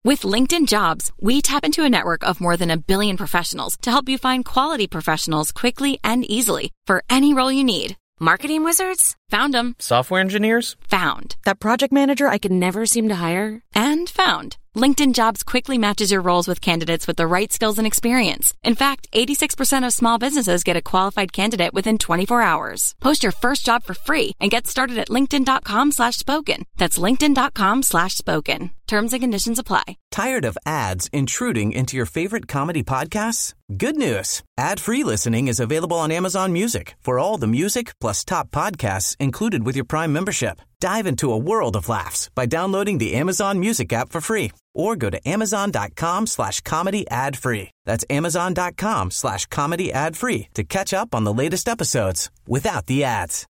With LinkedIn Jobs, we tap into a network of more than 1 billion professionals to help you find quality professionals quickly and easily for any role you need. Marketing wizards? Found them. Software engineers? Found. That project manager I could never seem to hire? And found. LinkedIn Jobs quickly matches your roles with candidates with the right skills and experience. In fact, 86% of small businesses get a qualified candidate within 24 hours. Post your first job for free and get started at linkedin.com/spoken. That's linkedin.com/spoken. Terms and conditions apply. Tired of ads intruding into your favorite comedy podcasts? Good news. Ad-free listening is available on Amazon Music for all the music plus top podcasts included with your Prime membership. Dive into a world of laughs by downloading the Amazon Music app for free or go to amazon.com/comedy ad-free. That's amazon.com/comedy ad-free to catch up on the latest episodes without the ads.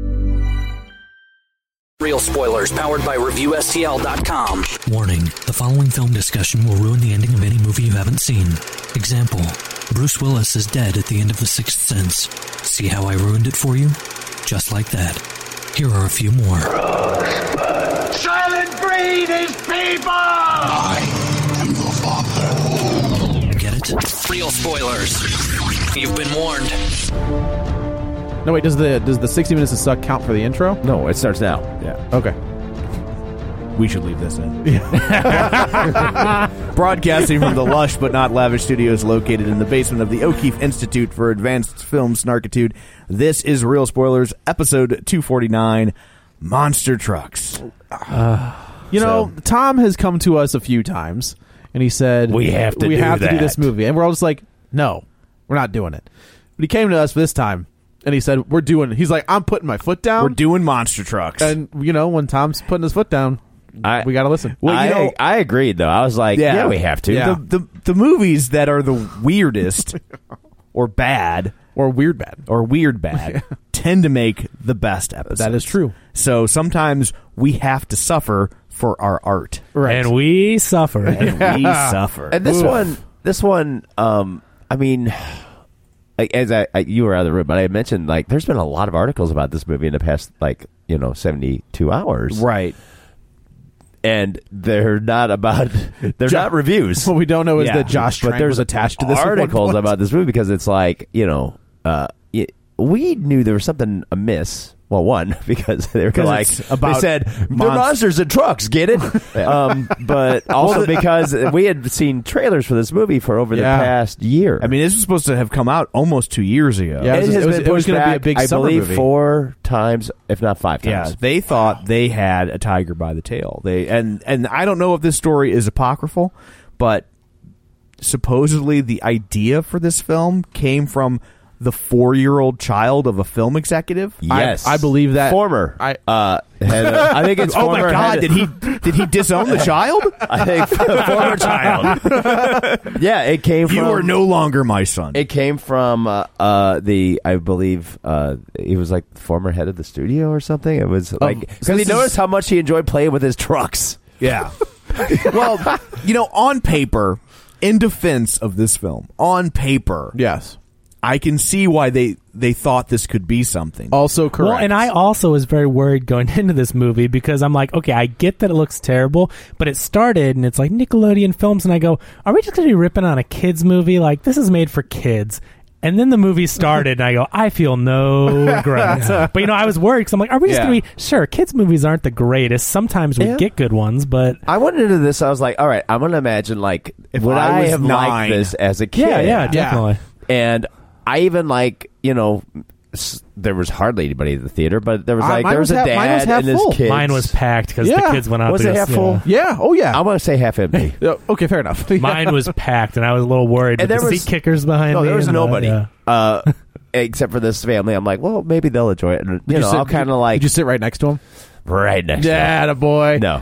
Real spoilers powered by ReviewSTL.com. Warning, the following film discussion will ruin the ending of any movie you haven't seen. Example, Bruce Willis is dead at the end of The Sixth Sense. See how I ruined it for you? Just like that. Here are a few more. Rosebud. Silent breed is people! I am your father. Get it? Real spoilers. You've been warned. No, wait, does the 60 minutes of suck count for the intro? No, it starts now. Yeah. Okay. We should leave this in. Broadcasting from the lush but not lavish studios located in the basement of the O'Keefe Institute for Advanced Film Snarkitude, this is Real Spoilers, episode 249, Monster Trucks. You know, Tom has come to us a few times, and he said, we have to do this movie. And we're all just like, no, we're not doing it. But he came to us this time. And he said, he's like, I'm putting my foot down. We're doing Monster Trucks. And, you know, when Tom's putting his foot down, we got to listen. Well, I agreed, though. I was like, yeah we have to. Yeah. The movies that are the weirdest or bad or weird bad tend to make the best episodes. That is true. So sometimes we have to suffer for our art. Right. And we suffer. And this one, I mean... As you were out of the room, but I mentioned, like, there's been a lot of articles about this movie in the past, 72 hours. Right. And they're not not reviews. What we don't know is that Josh Trank was attached to this articles about this movie because it's like, we knew there was something amiss. Well, one, because they were like, they said, they're monsters in trucks, get it? But also because we had seen trailers for this movie for over the past year. I mean, this was supposed to have come out almost 2 years ago. Yeah, it was going to be a big summer movie. I believe 4 times, if not 5 times. Yeah, they thought they had a tiger by the tail. And I don't know if this story is apocryphal, but supposedly the idea for this film came from the 4-year-old child of a film executive. Yes, I believe that. Former. I think it's. Oh former my God! Did he disown the child? I think former child. Yeah, it came from. You are no longer my son. It came from I believe he was like the former head of the studio or something. It was like because he noticed how much he enjoyed playing with his trucks. Yeah. Well, on paper, in defense of this film, on paper, yes. I can see why they thought this could be something. Also correct. Well, and I also was very worried going into this movie because I'm like, okay, I get that it looks terrible, but it started and it's like Nickelodeon Films, and I go, are we just going to be ripping on a kids movie? Like, this is made for kids. And then the movie started, and I go, I feel no regrets. But, I was worried because I'm like, are we just going to be... Sure, kids' movies aren't the greatest. Sometimes we get good ones, but... I went into this, I was like, all right, I'm going to imagine, like, would I have liked this as a kid? Yeah, definitely. And I even, there was hardly anybody at the theater, but there was a dad and his kids. Mine was packed because the kids went out. Was it half full? Yeah. Oh, yeah. I want to say half empty. Okay, fair enough. Mine was packed, and I was a little worried. And there was seat kickers behind me. No, there was nobody. Except for this family. I'm like, well, maybe they'll enjoy it. And, I'm kind of like... Did you sit right next to him? Right next to him. Yeah, boy. No.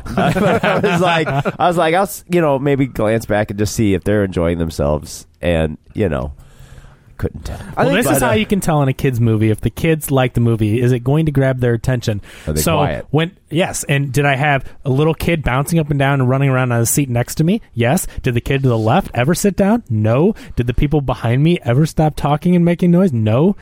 I was like, I'll, maybe glance back and just see if they're enjoying themselves. And, couldn't tell. This is how you can tell in a kids movie if the kids like the movie. Is it going to grab their attention? Are they quiet? And did I have a little kid bouncing up and down and running around on a seat next to me? Yes. Did the kid to the left ever sit down? No. Did the people behind me ever stop talking and making noise? No.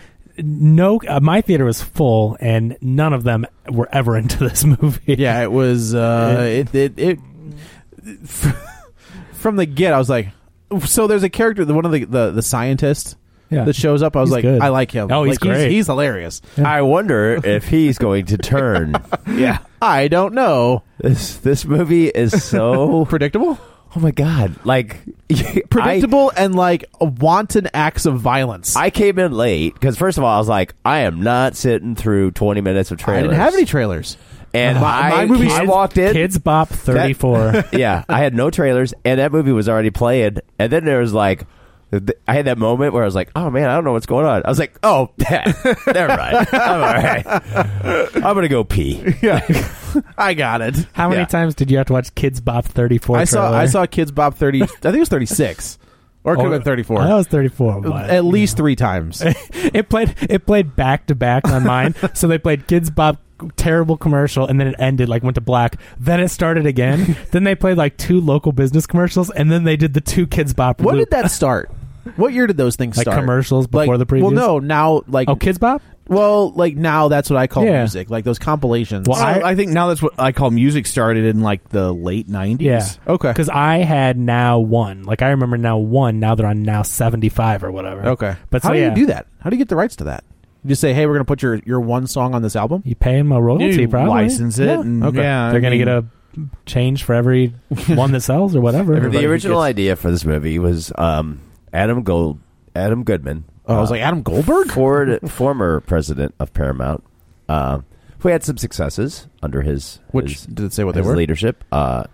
My theater was full, and none of them were ever into this movie. Yeah, it was. from the get, I was like, so there's a character, one of the scientists that shows up. I was like, good. I like him. Oh, he's great. He's hilarious. Yeah. I wonder if he's going to turn. Yeah, I don't know. This movie is so predictable. Oh my god! Like predictable and like wanton acts of violence. I came in late because first of all, I was like, I am not sitting through 20 minutes of trailers. I didn't have any trailers. And I walked in. Kids Bop 34. Yeah, I had no trailers, and that movie was already playing. And then there was like, I had that moment where I was like, oh man, I don't know what's going on. I was like, oh, never mind. I'm all right. I'm going to go pee. Yeah. I got it. How many times did you have to watch Kids Bop 34? I saw Kids Bop 30. I think it was 36. Or it could have been 34. That was 34. But, at least 3 times. It played back to back on mine. So they played Kids Bop, terrible commercial, and then it ended, like went to black. Then it started again. Then they played like 2 local business commercials, and then they did the 2 Kids Bop. When loop. did that start? What year did those things like start? Commercials before the previews? Well, no, now like Kids Bop. Well, like now that's what I call music, like those compilations. Well, I think now that's what I call music. Started in like the late 90s. Yeah. Okay. Because I had Now 1. Like I remember Now 1. Now they're on Now 75 or whatever. Okay. But how do you do that? How do you get the rights to that? You just say, hey, we're going to put your one song on this album? You pay them a royalty, probably. License it. Yeah. And, okay. They're going to get a change for every one that sells or whatever. The original idea for this movie was Adam Goodman. I was like, Adam Goldberg? Former president of Paramount, who had some successes under his did it say what they were? Leadership.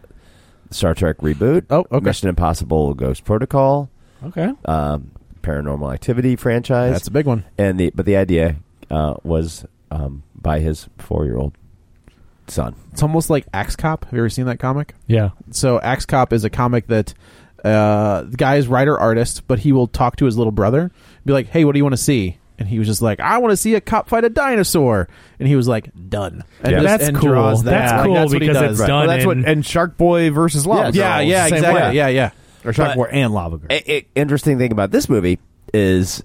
Star Trek reboot. Oh, okay. Mission Impossible Ghost Protocol. Okay. Paranormal Activity franchise. That's a big one. But the idea was by his 4-year-old son. It's almost like Axe Cop. Have you ever seen that comic? Yeah. So Axe Cop is a comic that the guy is writer-artist, but he will talk to his little brother, be like, hey, what do you want to see? And he was just like, I want to see a cop fight a dinosaur. And he was like, done. And that's cool. That's cool that's because it's done. Well, that's and Shark Boy versus Lava Girl. Yeah, exactly. Yeah. Or Shark Boy and Lava Girl. Interesting thing about this movie is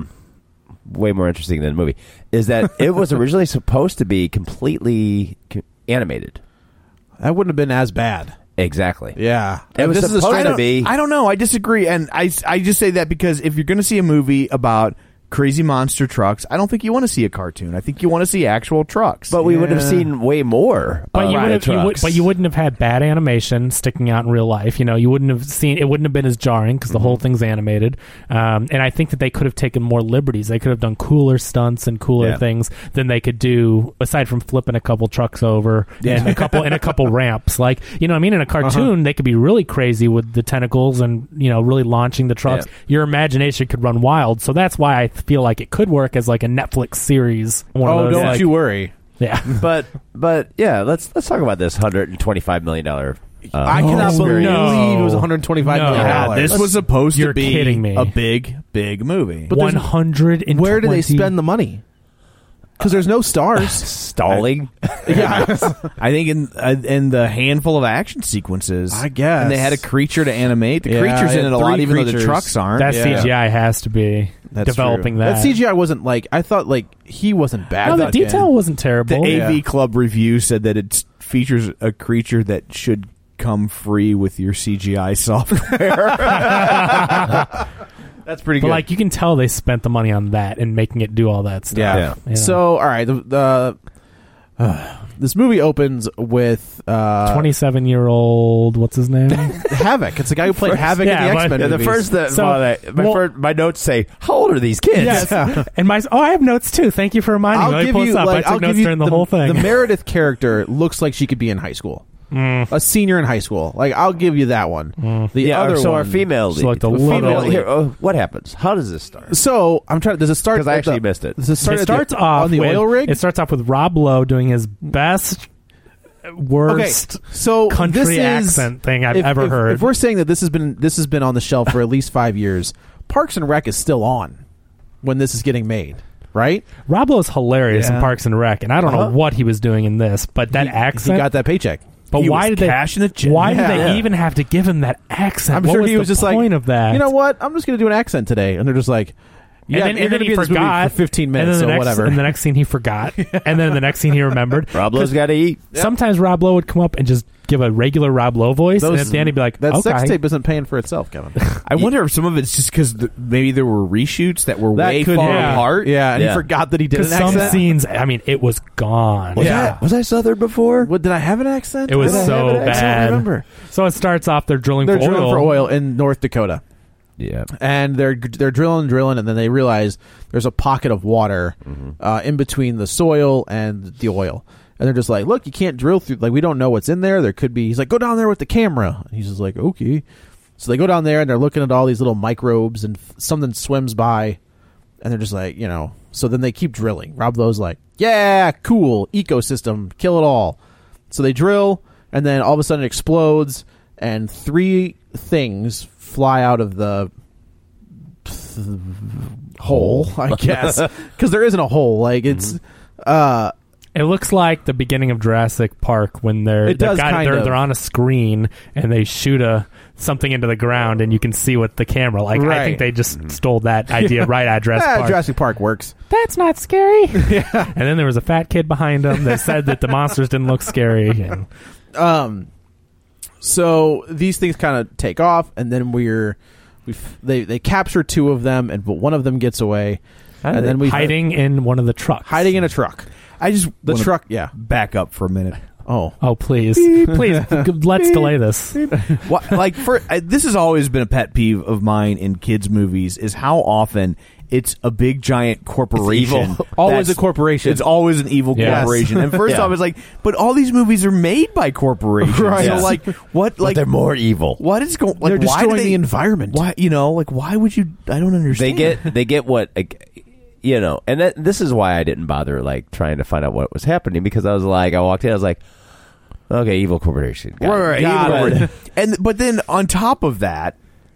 way more interesting than the movie is that it was originally supposed to be completely animated. That wouldn't have been as bad. Exactly. Yeah. It was supposed to be. I don't know. I disagree. And I just say that because if you're going to see a movie about crazy monster trucks, I don't think you want to see a cartoon. I think you want to see actual trucks. But we would have seen way more. But you wouldn't have had bad animation sticking out in real life. You know, you wouldn't have seen it. Wouldn't have been as jarring because the whole thing's animated. And I think that they could have taken more liberties. They could have done cooler stunts and cooler things than they could do aside from flipping a couple trucks over and a couple ramps. Like, you know what I mean? In a cartoon, they could be really crazy with the tentacles and, you know, really launching the trucks. Yeah. Your imagination could run wild. So that's why I feel like it could work as like a Netflix series. Don't you worry. Yeah. But yeah, let's talk about this $125 million. I cannot believe it was $125 million. This was supposed to be kidding me. A big movie. But 120. Where do they spend the money? Because there's no stars. Stalling. I think in the handful of action sequences, I guess. And they had a creature to animate. The creatures in it a lot, even though the trucks aren't. That CGI has to be developing true. that. That CGI wasn't like, I thought like he wasn't bad. No, the detail wasn't terrible. The AV Club review said that it features a creature that should come free with your CGI software. That's pretty good. But like you can tell they spent the money on that and making it do all that stuff. Yeah. You know? So all right, this movie opens with 27-year-old what's his name? Havoc. It's the guy who played Havoc in the X-Men movies. My notes say, how old are these kids? Yes. And I have notes too. Thank you for reminding me. I took notes during the whole thing. The Meredith character looks like she could be in high school. A senior in high school. Like, I'll give you that one. The other one, our female lead. What happens? How does this start? So I'm trying. Does it start? Because I actually missed it. Does it start? It starts off on the oil rig. It starts off with Rob Lowe doing his best, worst country accent thing I've ever heard. If we're saying that this has been on the shelf for at least 5 years, Parks and Rec is still on when this is getting made. Right? Rob Lowe's hilarious in Parks and Rec, and I don't know what he was doing in this, but that accent. He got that paycheck. But why did they even have to give him that accent? I'm sure he was just like, point of that? You know what? I'm just going to do an accent today, and they're just like, yeah, and then he forgot for 15 minutes or whatever. And the next scene he forgot, and then the next scene he remembered. Rob Lowe's got to eat. Sometimes Rob Lowe would come up and just give a regular Rob Lowe voice, and at the end he'd be like, that okay. sex tape isn't paying for itself, Kevin. I wonder if some of it's just because maybe there were reshoots that were way far apart. Yeah, and he forgot that he did an accent. Some scenes, I mean, it was gone. Was I Southern before? What, did I have an accent? It was so bad. I don't remember. So it starts off, they're drilling for oil in North Dakota. Yeah, and they're drilling, and then they realize there's a pocket of water in between the soil and the oil, and they're just like, "Look, you can't drill through. Like, we don't know what's in there. There could be." He's like, "Go down there with the camera." And he's just like, "Okay." So they go down there and they're looking at all these little microbes, and something swims by, and they're just like, So then they keep drilling. Rob Lowe's like, "Yeah, cool ecosystem, kill it all." So they drill, and then all of a sudden it explodes, and 3 things fly out of the hole, I guess, because there isn't a hole. Like, it's it looks like the beginning of Jurassic Park when they're on a screen and they shoot something into the ground and you can see what the camera. Like, right. I think they just stole that idea right out of Jurassic Park. Jurassic Park works. That's not scary. And then there was a fat kid behind them that said that the monsters didn't look scary. And, so these things kind of take off, and then they capture 2 of them, but one of them gets away, and then hiding in one of the trucks. Hiding in a truck. The truck. Yeah. Back up for a minute. Oh, please, please, let's delay this. This has always been a pet peeve of mine in kids' movies: is how often it's a big giant corporation. Always a corporation. It's always an evil corporation. And first off, it's like, but all these movies are made by corporations. Right. So like, what? Like, but they're more evil. What is going? Like, they're destroying the environment. Why? Why would you? I don't understand. They get what. And this is why I didn't bother trying to find out what was happening, because I was like, I walked in, I was like, okay, evil corporation. Right. But then on top of that,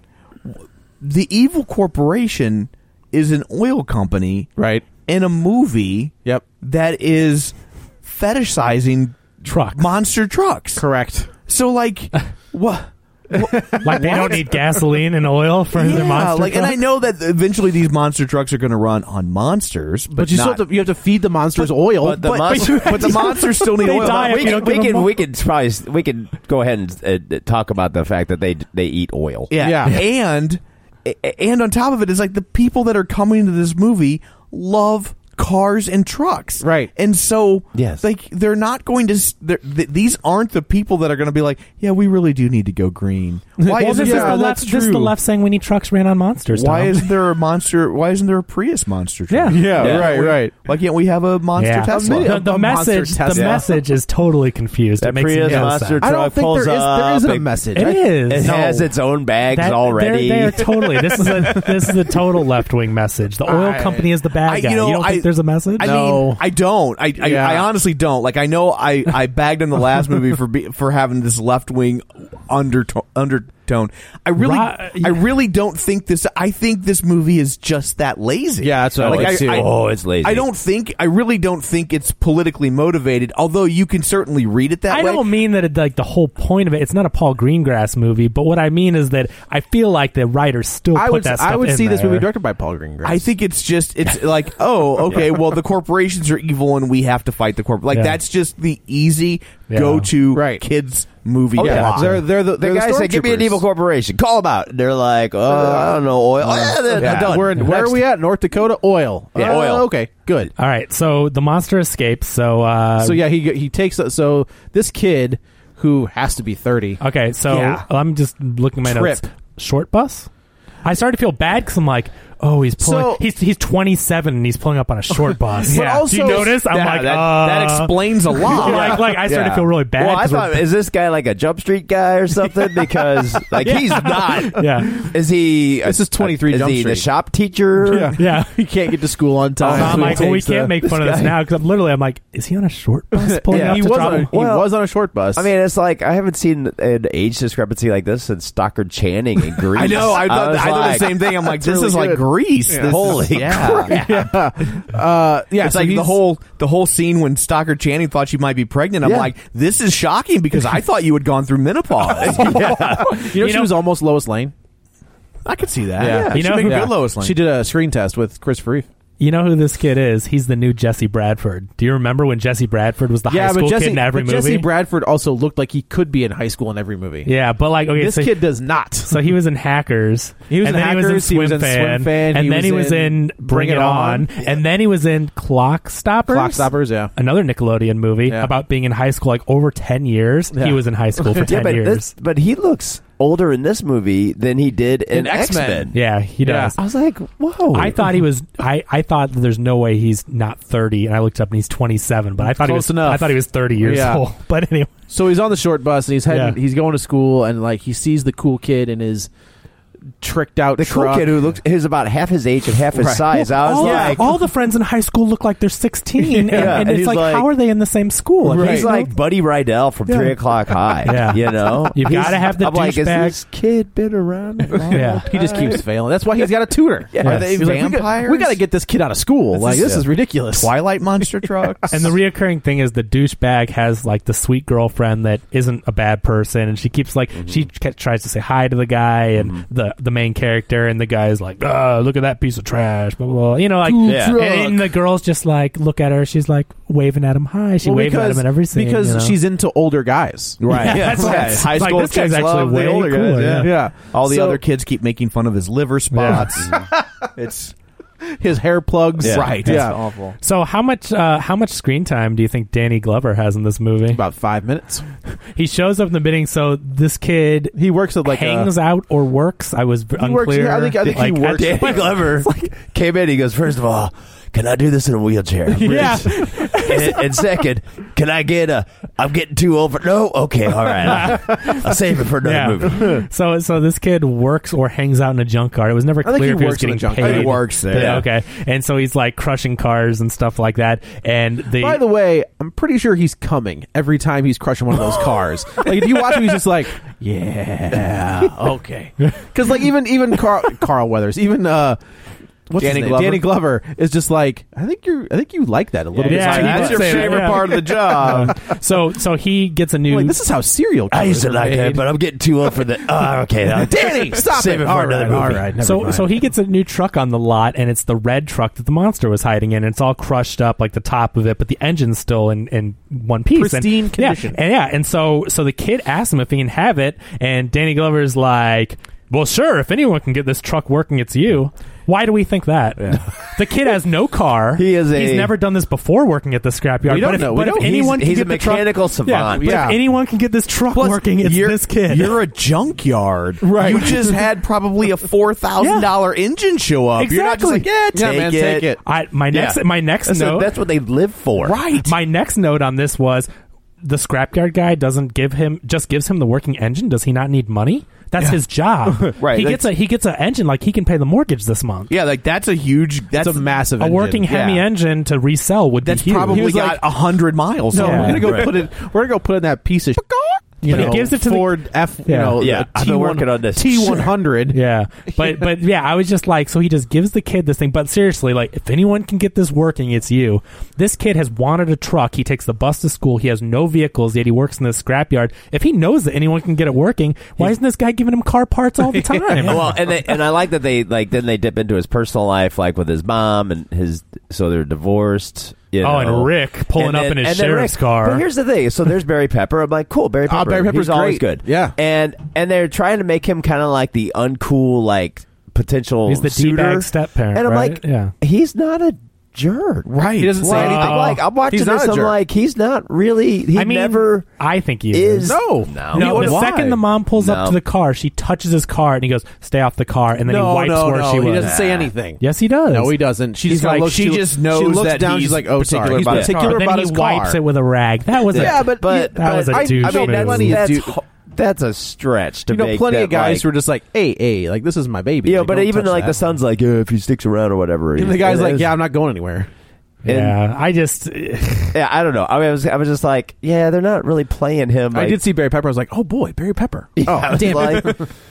the evil corporation is an oil company, right? In a movie, that is fetishizing monster trucks. Correct. So what? Like they don't need gasoline and oil for their monster trucks? And I know that eventually these monster trucks are going to run on monsters, but you have to feed the monsters oil. But the monsters still need oil. We could go ahead and talk about the fact that they eat oil. Yeah. And on top of it is the people that are coming to this movie love cars and trucks, right? And so, yes, they're not going to. These aren't the people that are going to be like, yeah, we really do need to go green. Why isn't the left saying we need trucks ran on monsters? Why isn't there a monster? Why isn't there a Prius monster truck? Right. Why can't we have a monster Tesla? The message is totally confused. That Prius monster truck pulls up. There isn't a message. It is. It has its own bags already. They're totally. This is a total left wing message. The oil company is the bad guy. You don't think there's a message? I mean, I don't. I honestly don't. I know I bagged on the last movie for having this left wing undertone. I really don't think this. I think this movie is just that lazy. Yeah, that's what it's lazy. I really don't think it's politically motivated. Although you can certainly read it that way. I don't mean that the whole point of it. It's not a Paul Greengrass movie. But what I mean is that I feel like the writers still put that stuff in. I would see this movie directed by Paul Greengrass. I think it's like, oh, okay, well, the corporations are evil and we have to fight the corporate. That's just the easy go-to kids movie. They're the guys say, give me an evil corporation. Call them out. They're like, I don't know, oil. Where are we at? North Dakota? Oil. Yeah, oil. Okay, good. All right, so the monster escapes. He takes this kid who has to be 30. Okay, so I'm just looking at my notes. Short bus? I started to feel bad because I'm like, oh, he's pulling. He's 27 and he's pulling up on a short bus. Yeah. Also, do you notice? I'm like, that explains a lot. I started to feel really bad. Well, I thought, is this guy like a Jump Street guy or something? Because he's not. Yeah. Is he? This is 23 Jump Street. Is he the shop teacher? Yeah. He can't get to school on time. I'm like, we can't make fun of this now because I'm like, is he on a short bus pulling up? He was on a short bus. I mean, it's like I haven't seen an age discrepancy like this since Stockard Channing in Grease. I know. I thought the same thing. I'm like, this is like Grease. Holy crap! It's like the whole scene when Stockard Channing thought she might be pregnant. I'm like, this is shocking because I thought you had gone through menopause. She was almost Lois Lane. I could see that. Yeah. She made good Lois Lane. She did a screen test with Christopher Reeve. You know who this kid is? He's the new Jesse Bradford. Do you remember when Jesse Bradford was the high school kid in every movie? Jesse Bradford also looked like he could be in high school in every movie. Yeah, but like, okay, this kid does not. So he was in Hackers. He was in Hackers. He was in Swim Fan. And then he was in Bring It On. And then he was in Clock Stoppers. Clock Stoppers, yeah. Another Nickelodeon movie about being in high school like over 10 years. Yeah. He was in high school for 10 years. But he looks older in this movie than he did in X-Men. Yeah, he does. I was like, whoa. I thought he was. I thought there's no way he's not 30, and I looked up and he's 27. But I thought Close enough. I thought he was 30 years old. But anyway, so he's on the short bus and he's heading. He's going to school, and like he sees the cool kid in his tricked out cool kid who's about half his age and half his size. I was like, all the friends in high school look like they're 16, and it's like, how are they in the same school? Right. He's like Buddy Rydell from 3 O'Clock High. Yeah. You know, you got to have the douchebag. Like, is this kid been around? He just keeps failing. That's why he's got a tutor. Are they vampires? We got to get this kid out of school. This is ridiculous. Twilight monster trucks. And the reoccurring thing is the douchebag has like the sweet girlfriend that isn't a bad person, and she keeps like she tries to say hi to the guy and the main character. And the guy's like, look at that piece of trash, blah, blah, blah. You know, like, and the girls just like look at her. She's like waving at him. Hi. She waving at him and everything. Because she's into older guys. Right. That's high school this guy's actually way older cooler. Guys, Yeah. All the other kids keep making fun of his liver spots. It's his hair plugs. Yeah. Right. That's awful. So how much screen time do you think Danny Glover has in this movie? About 5 minutes. He shows up in the beginning. So this kid, he works at like hangs out or works. I was unclear. I think he works. Danny Glover came in. He goes, first of all, can I do this in a wheelchair? Yeah. And second, can I get I'm getting too old for... No? Okay, all right. I'll save it for another movie. So this kid works or hangs out in a junkyard. It was never clear if he was getting paid. He works there. Yeah. Okay. And so he's like crushing cars and stuff like that. And by the way, I'm pretty sure he's coming every time he's crushing one of those cars. Like if you watch him, he's just like, yeah, okay. Because like even Carl Weathers, even Danny Glover is just like, I think you like that a little bit. That's your favorite part of the job. So he gets a new. Like, this is how serial killers I used to like that, but I'm getting too old for the. Okay, Danny, stop save it for another movie. All right, so he gets a new truck on the lot, and it's the red truck that the monster was hiding in. And it's all crushed up, like the top of it, but the engine's still in one piece, pristine condition. And so the kid asks him if he can have it, and Danny Glover's like, well, sure, if anyone can get this truck working, it's you. Why do we think that? Yeah. The kid has no car. He's never done this before working at the scrapyard. We don't know. But if anyone can he's get a mechanical savant. But if anyone can get this truck working, it's this kid. You're a junkyard. Right. You just had probably a $4,000 engine show up. Exactly. You're not just like, take it. My next note. That's what they live for. Right. My next note on this was the scrapyard guy just gives him the working engine. Does he not need money? That's his job. Right. He gets an engine, like he can pay the mortgage this month. Yeah, like that's a massive a engine. working Hemi engine to resell would that's be huge. probably got 100 miles. No, on we're gonna go put in that piece of He gives it to Ford F. I've been working on this T100. Yeah, but yeah, I was just like, so he just gives the kid this thing. But seriously, like, if anyone can get this working, it's you. This kid has wanted a truck. He takes the bus to school. He has no vehicles, yet he works in this scrapyard. If he knows that anyone can get it working, why isn't this guy giving him car parts all the time? Well, and I like that they then they dip into his personal life, like with his mom and so they're divorced. And Rick pulling up in his sheriff's car. But here's the thing. So there's Barry Pepper. I'm like, cool, Barry Pepper. Barry Pepper's He's always great. good. Yeah. And they're trying to make him kind of like the uncool, like, potential He's the suitor. D-bag step-parent, and I'm right? like, he's not a jerk. Right. He doesn't say anything. I'm watching this. I'm like, he's not really. I think he is. No. The second the mom pulls up to the car, she touches his car and he goes, "Stay off the car," and then he wipes where she was. He doesn't say anything. Yes, he does. No, he doesn't. She just like, she just knows she looks that down. he's She's like, "Oh, sorry." particular He's about particular his about Then his he car. wipes it with a rag. That was but that was a douche move. That's a stretch to make. Plenty of guys like, who are just like, hey, like this is my baby. Yeah, like, but even like the son's like, if he sticks around or whatever. And the guy's like, yeah, I'm not going anywhere. Yeah, I don't know. I mean, I was just like, yeah, they're not really playing him. Like, I did see Barry Pepper. I was like, oh boy, Barry Pepper. Yeah, oh, damn it.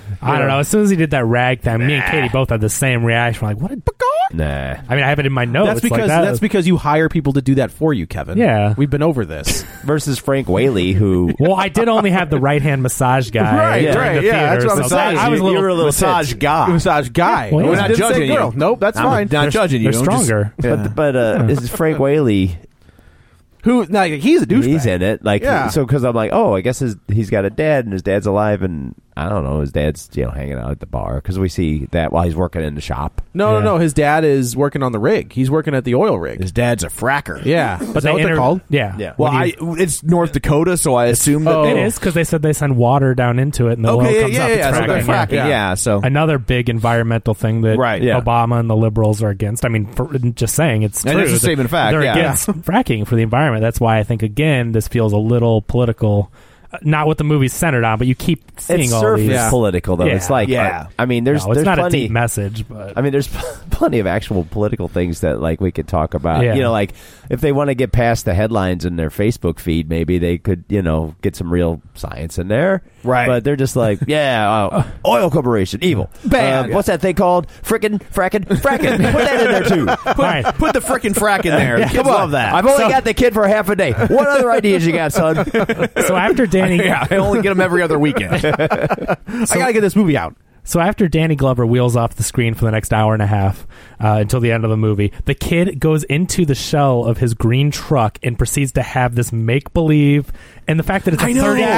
I don't know. As soon as he did that rag thing, me and Katie both had the same reaction. We're like, what a... Nah. I mean, I have it in my notes. That's because you hire people to do that for you, Kevin. Yeah. We've been over this. Versus Frank Whaley, who... Well, I did only have the right-hand massage guy. Right, during the theater, that's what I'm saying. I was you were a little massage guy. Massage guy. Well, we're not judging you. Nope, that's fine. Not judging you. They're stronger. But this is Frank Whaley... Who? No, he's a douchebag. He's in it, so because I'm like, oh, I guess he's got a dad and his dad's alive, and I don't know, his dad's hanging out at the bar because we see that while he's working in the shop. No, his dad is working on the rig. He's working at the oil rig. His dad's a fracker. Yeah, but they what they're called? Yeah. Well, it's North Dakota, so I assume that it is because they said they send water down into it, and the oil comes up. Yeah, so they're fracking. Yeah, so another big environmental thing that Obama and the liberals are against. I mean, just saying, it's true. And it's a statement of fact. They're against fracking for the environment. That's why I think again this feels a little political. Not what the movie's centered on, but you keep seeing all these. It's political, though. It's like, I mean, there's it's not plenty, a deep message, but I mean, there's plenty of actual political things that we could talk about. Yeah. Like if they want to get past the headlines in their Facebook feed, maybe they could, get some real science in there. Right. But they're just like, oil corporation, evil. Bam. What's that thing called? Fracking. Put that in there too. Put the frickin' frack in there. The kids love that. I've only got the kid for half a day. What other ideas you got, son? So after Danny, I only get them every other weekend. I gotta get this movie out. So after Danny Glover wheels off the screen for the next hour and a half until the end of the movie, the kid goes into the shell of his green truck and proceeds to have this make-believe. And the fact that it's a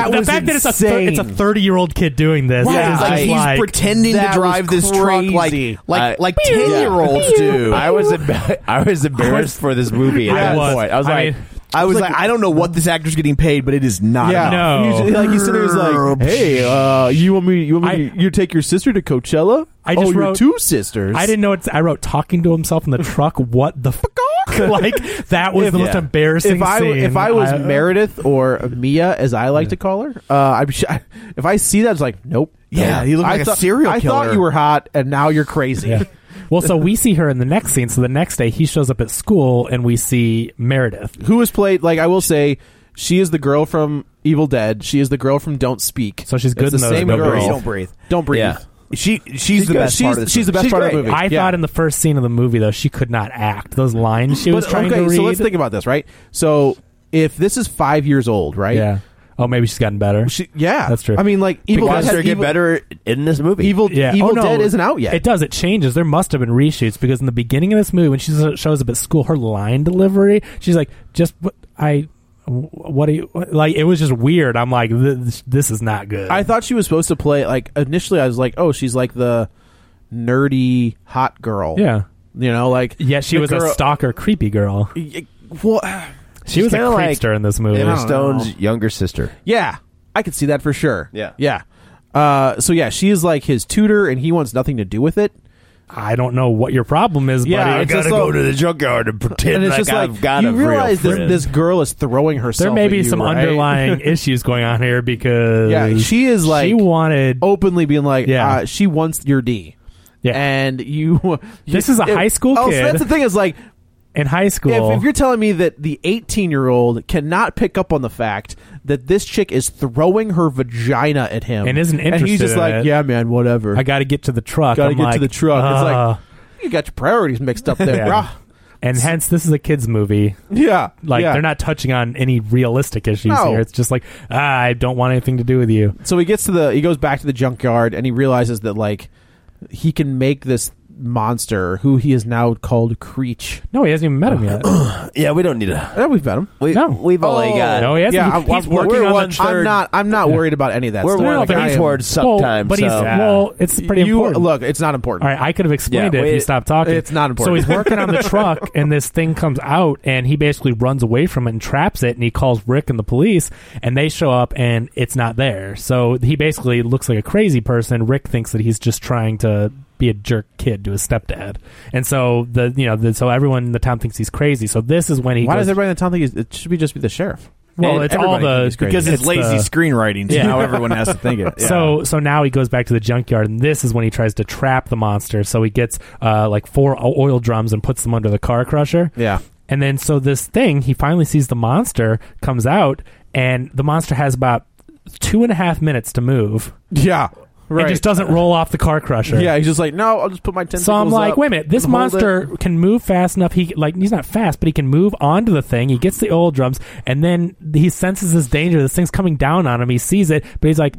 30-year-old kid doing this, he's pretending to drive this truck like 10-year-olds do. I was embarrassed for this movie at that point. I was like, I don't know what this actor's getting paid, but it is not enough. No. Usually, he's sitting there, he's like, hey, you want me you take your sister to Coachella? I just wrote your two sisters. I didn't know I wrote talking to himself in the truck. What the fuck? Like that was the most embarrassing scene. If I was Meredith or Mia, as I like to call her, if I see that, it's like, nope. Yeah, you look like a serial killer. I thought you were hot, and now you're crazy. Yeah. Well, so we see her in the next scene. So the next day, he shows up at school, and we see Meredith, who is played. Like I will say, she is the girl from Evil Dead. She is the girl from Don't Speak. So she's good. It's the same girl. Don't breathe. Don't breathe. Yeah. She's the best part of this. She's the best part of the movie. I thought in the first scene of the movie, though, she could not act. Those lines she was trying to read. So let's think about this, right? So if this is 5 years old, right? Yeah. Oh, maybe she's gotten better. That's true. I mean, like Evil Dead get better in this movie. Evil Dead isn't out yet. It does. It changes. There must have been reshoots because in the beginning of this movie, when she shows up at school, her line delivery, she's like, what do you like? It was just weird. I'm like, this is not good. I thought she was supposed to play like initially. I was like, oh, she's like the nerdy hot girl. Yeah, she was a stalker, creepy girl. Well, she was a creepster in this movie. Emma Stone's younger sister. Yeah, I could see that for sure. Yeah. So yeah, she is like his tutor, and he wants nothing to do with it. I don't know what your problem is, buddy. I gotta go to the junkyard and pretend I've got a real friend. You realize this girl is throwing herself. There may be at you, some right? underlying issues going on here because she is like she wanted openly being like she wants your D. Yeah, and you. This is a high school kid. Oh, so that's the thing is like. In high school, if you're telling me that the 18-year-old cannot pick up on the fact that this chick is throwing her vagina at him and isn't interested, and he's just in like, it. "Yeah, man, whatever. I got to get to the truck. Got to get to the truck." It's like you got your priorities mixed up there, bro. And hence, this is a kids' movie. Yeah, they're not touching on any realistic issues here. It's just like, I don't want anything to do with you. So he goes back to the junkyard and he realizes that like he can make this monster who he is now called Creech. No, he hasn't even met him yet. Yeah, we don't need to. Yeah, we've met him. We've only got. No, he hasn't. Yeah, he's working on the third. I'm not worried about any of that. We're stuff. working towards sometimes. But it's pretty important. Look, it's not important. All right, I could have explained it if you stopped talking. It's not important. So he's working on the truck, and this thing comes out, and he basically runs away from it and traps it, and he calls Rick and the police, and they show up, and it's not there. So he basically looks like a crazy person. Rick thinks that he's just trying to be a jerk kid to his stepdad, and so so everyone in the town thinks he's crazy. So this is when he. Why does everybody in the town think it should just be the sheriff? Well, And it's all because it's lazy screenwriting. So now everyone has to think it. Yeah. So now he goes back to the junkyard, and this is when he tries to trap the monster. So he gets like 4 oil drums and puts them under the car crusher. Yeah. And then so this thing, he finally sees the monster, comes out, and the monster has about 2.5 minutes to move. Yeah. It just doesn't roll off the car crusher. Yeah, he's just like, no, I'll just put my tentacles So I'm like, up wait a minute, this and hold monster it. can move fast enough. He's not fast, but he can move onto the thing. He gets the oil drums, and then he senses this danger. This thing's coming down on him. He sees it, but he's like,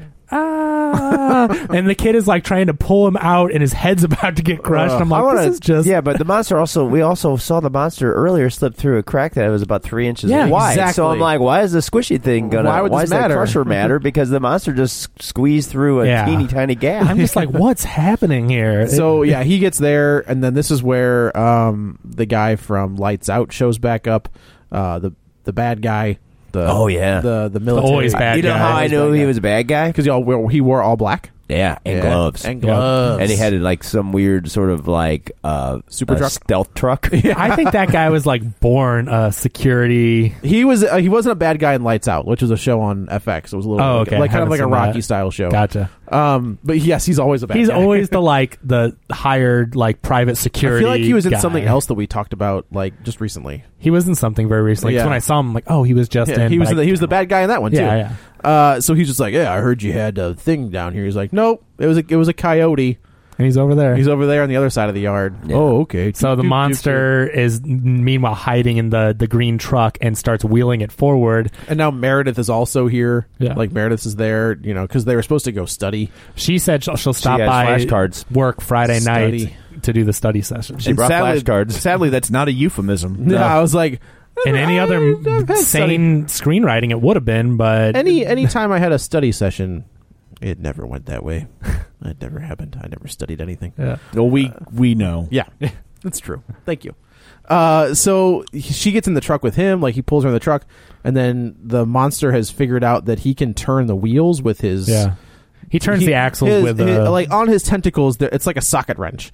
and the kid is like trying to pull him out, and his head's about to get crushed. I'm like, this is just but the monster we also saw the monster earlier slip through a crack that was about 3 inches wide. Exactly. So I'm like, why is the squishy thing Why would why this does that matter? crusher matter? Because the monster just squeezed through a teeny tiny gap. I'm just like, what's happening here? So yeah, he gets there, and then this is where the guy from Lights Out shows back up. The bad guy. The military. Always bad You know guy. how I knew he was a bad guy? Because he wore all black. Yeah, and gloves. And gloves. And he had like some weird sort of like super truck? stealth truck. I think that guy was like born security. He wasn't a bad guy in Lights Out, which was a show on FX. It was a little like kind of like a Rocky style show. Gotcha. But yes, he's always a bad guy. He's always the hired like private security. I feel like he was in guy. something else that we talked about like just recently. He was in something very recently. 'Cause when I saw him, I'm like, oh, he was just in. He was the bad guy in that one too. Yeah. So he's just like, yeah, I heard you had a thing down here. He's like, nope, it was a coyote. And he's over there. He's over there on the other side of the yard. Yeah. Oh, okay. So the monster is meanwhile hiding in the green truck and starts wheeling it forward. And now Meredith is also here. Yeah. Like Meredith is there, because they were supposed to go study. She said she'll stop has by flashcards. work Friday Study. night to do the study session. She brought flashcards. Sadly, that's not a euphemism. Yeah, I was like, In any other sane screenwriting, it would have been, but any time I had a study session, it never went that way. It never happened. I never studied anything. Yeah. Well, we know. Yeah, that's true. Thank you. So she gets in the truck with him, like he pulls her in the truck, and then the monster has figured out that he can turn the wheels with his. Yeah. He turns the axles with like on his tentacles. It's like a socket wrench,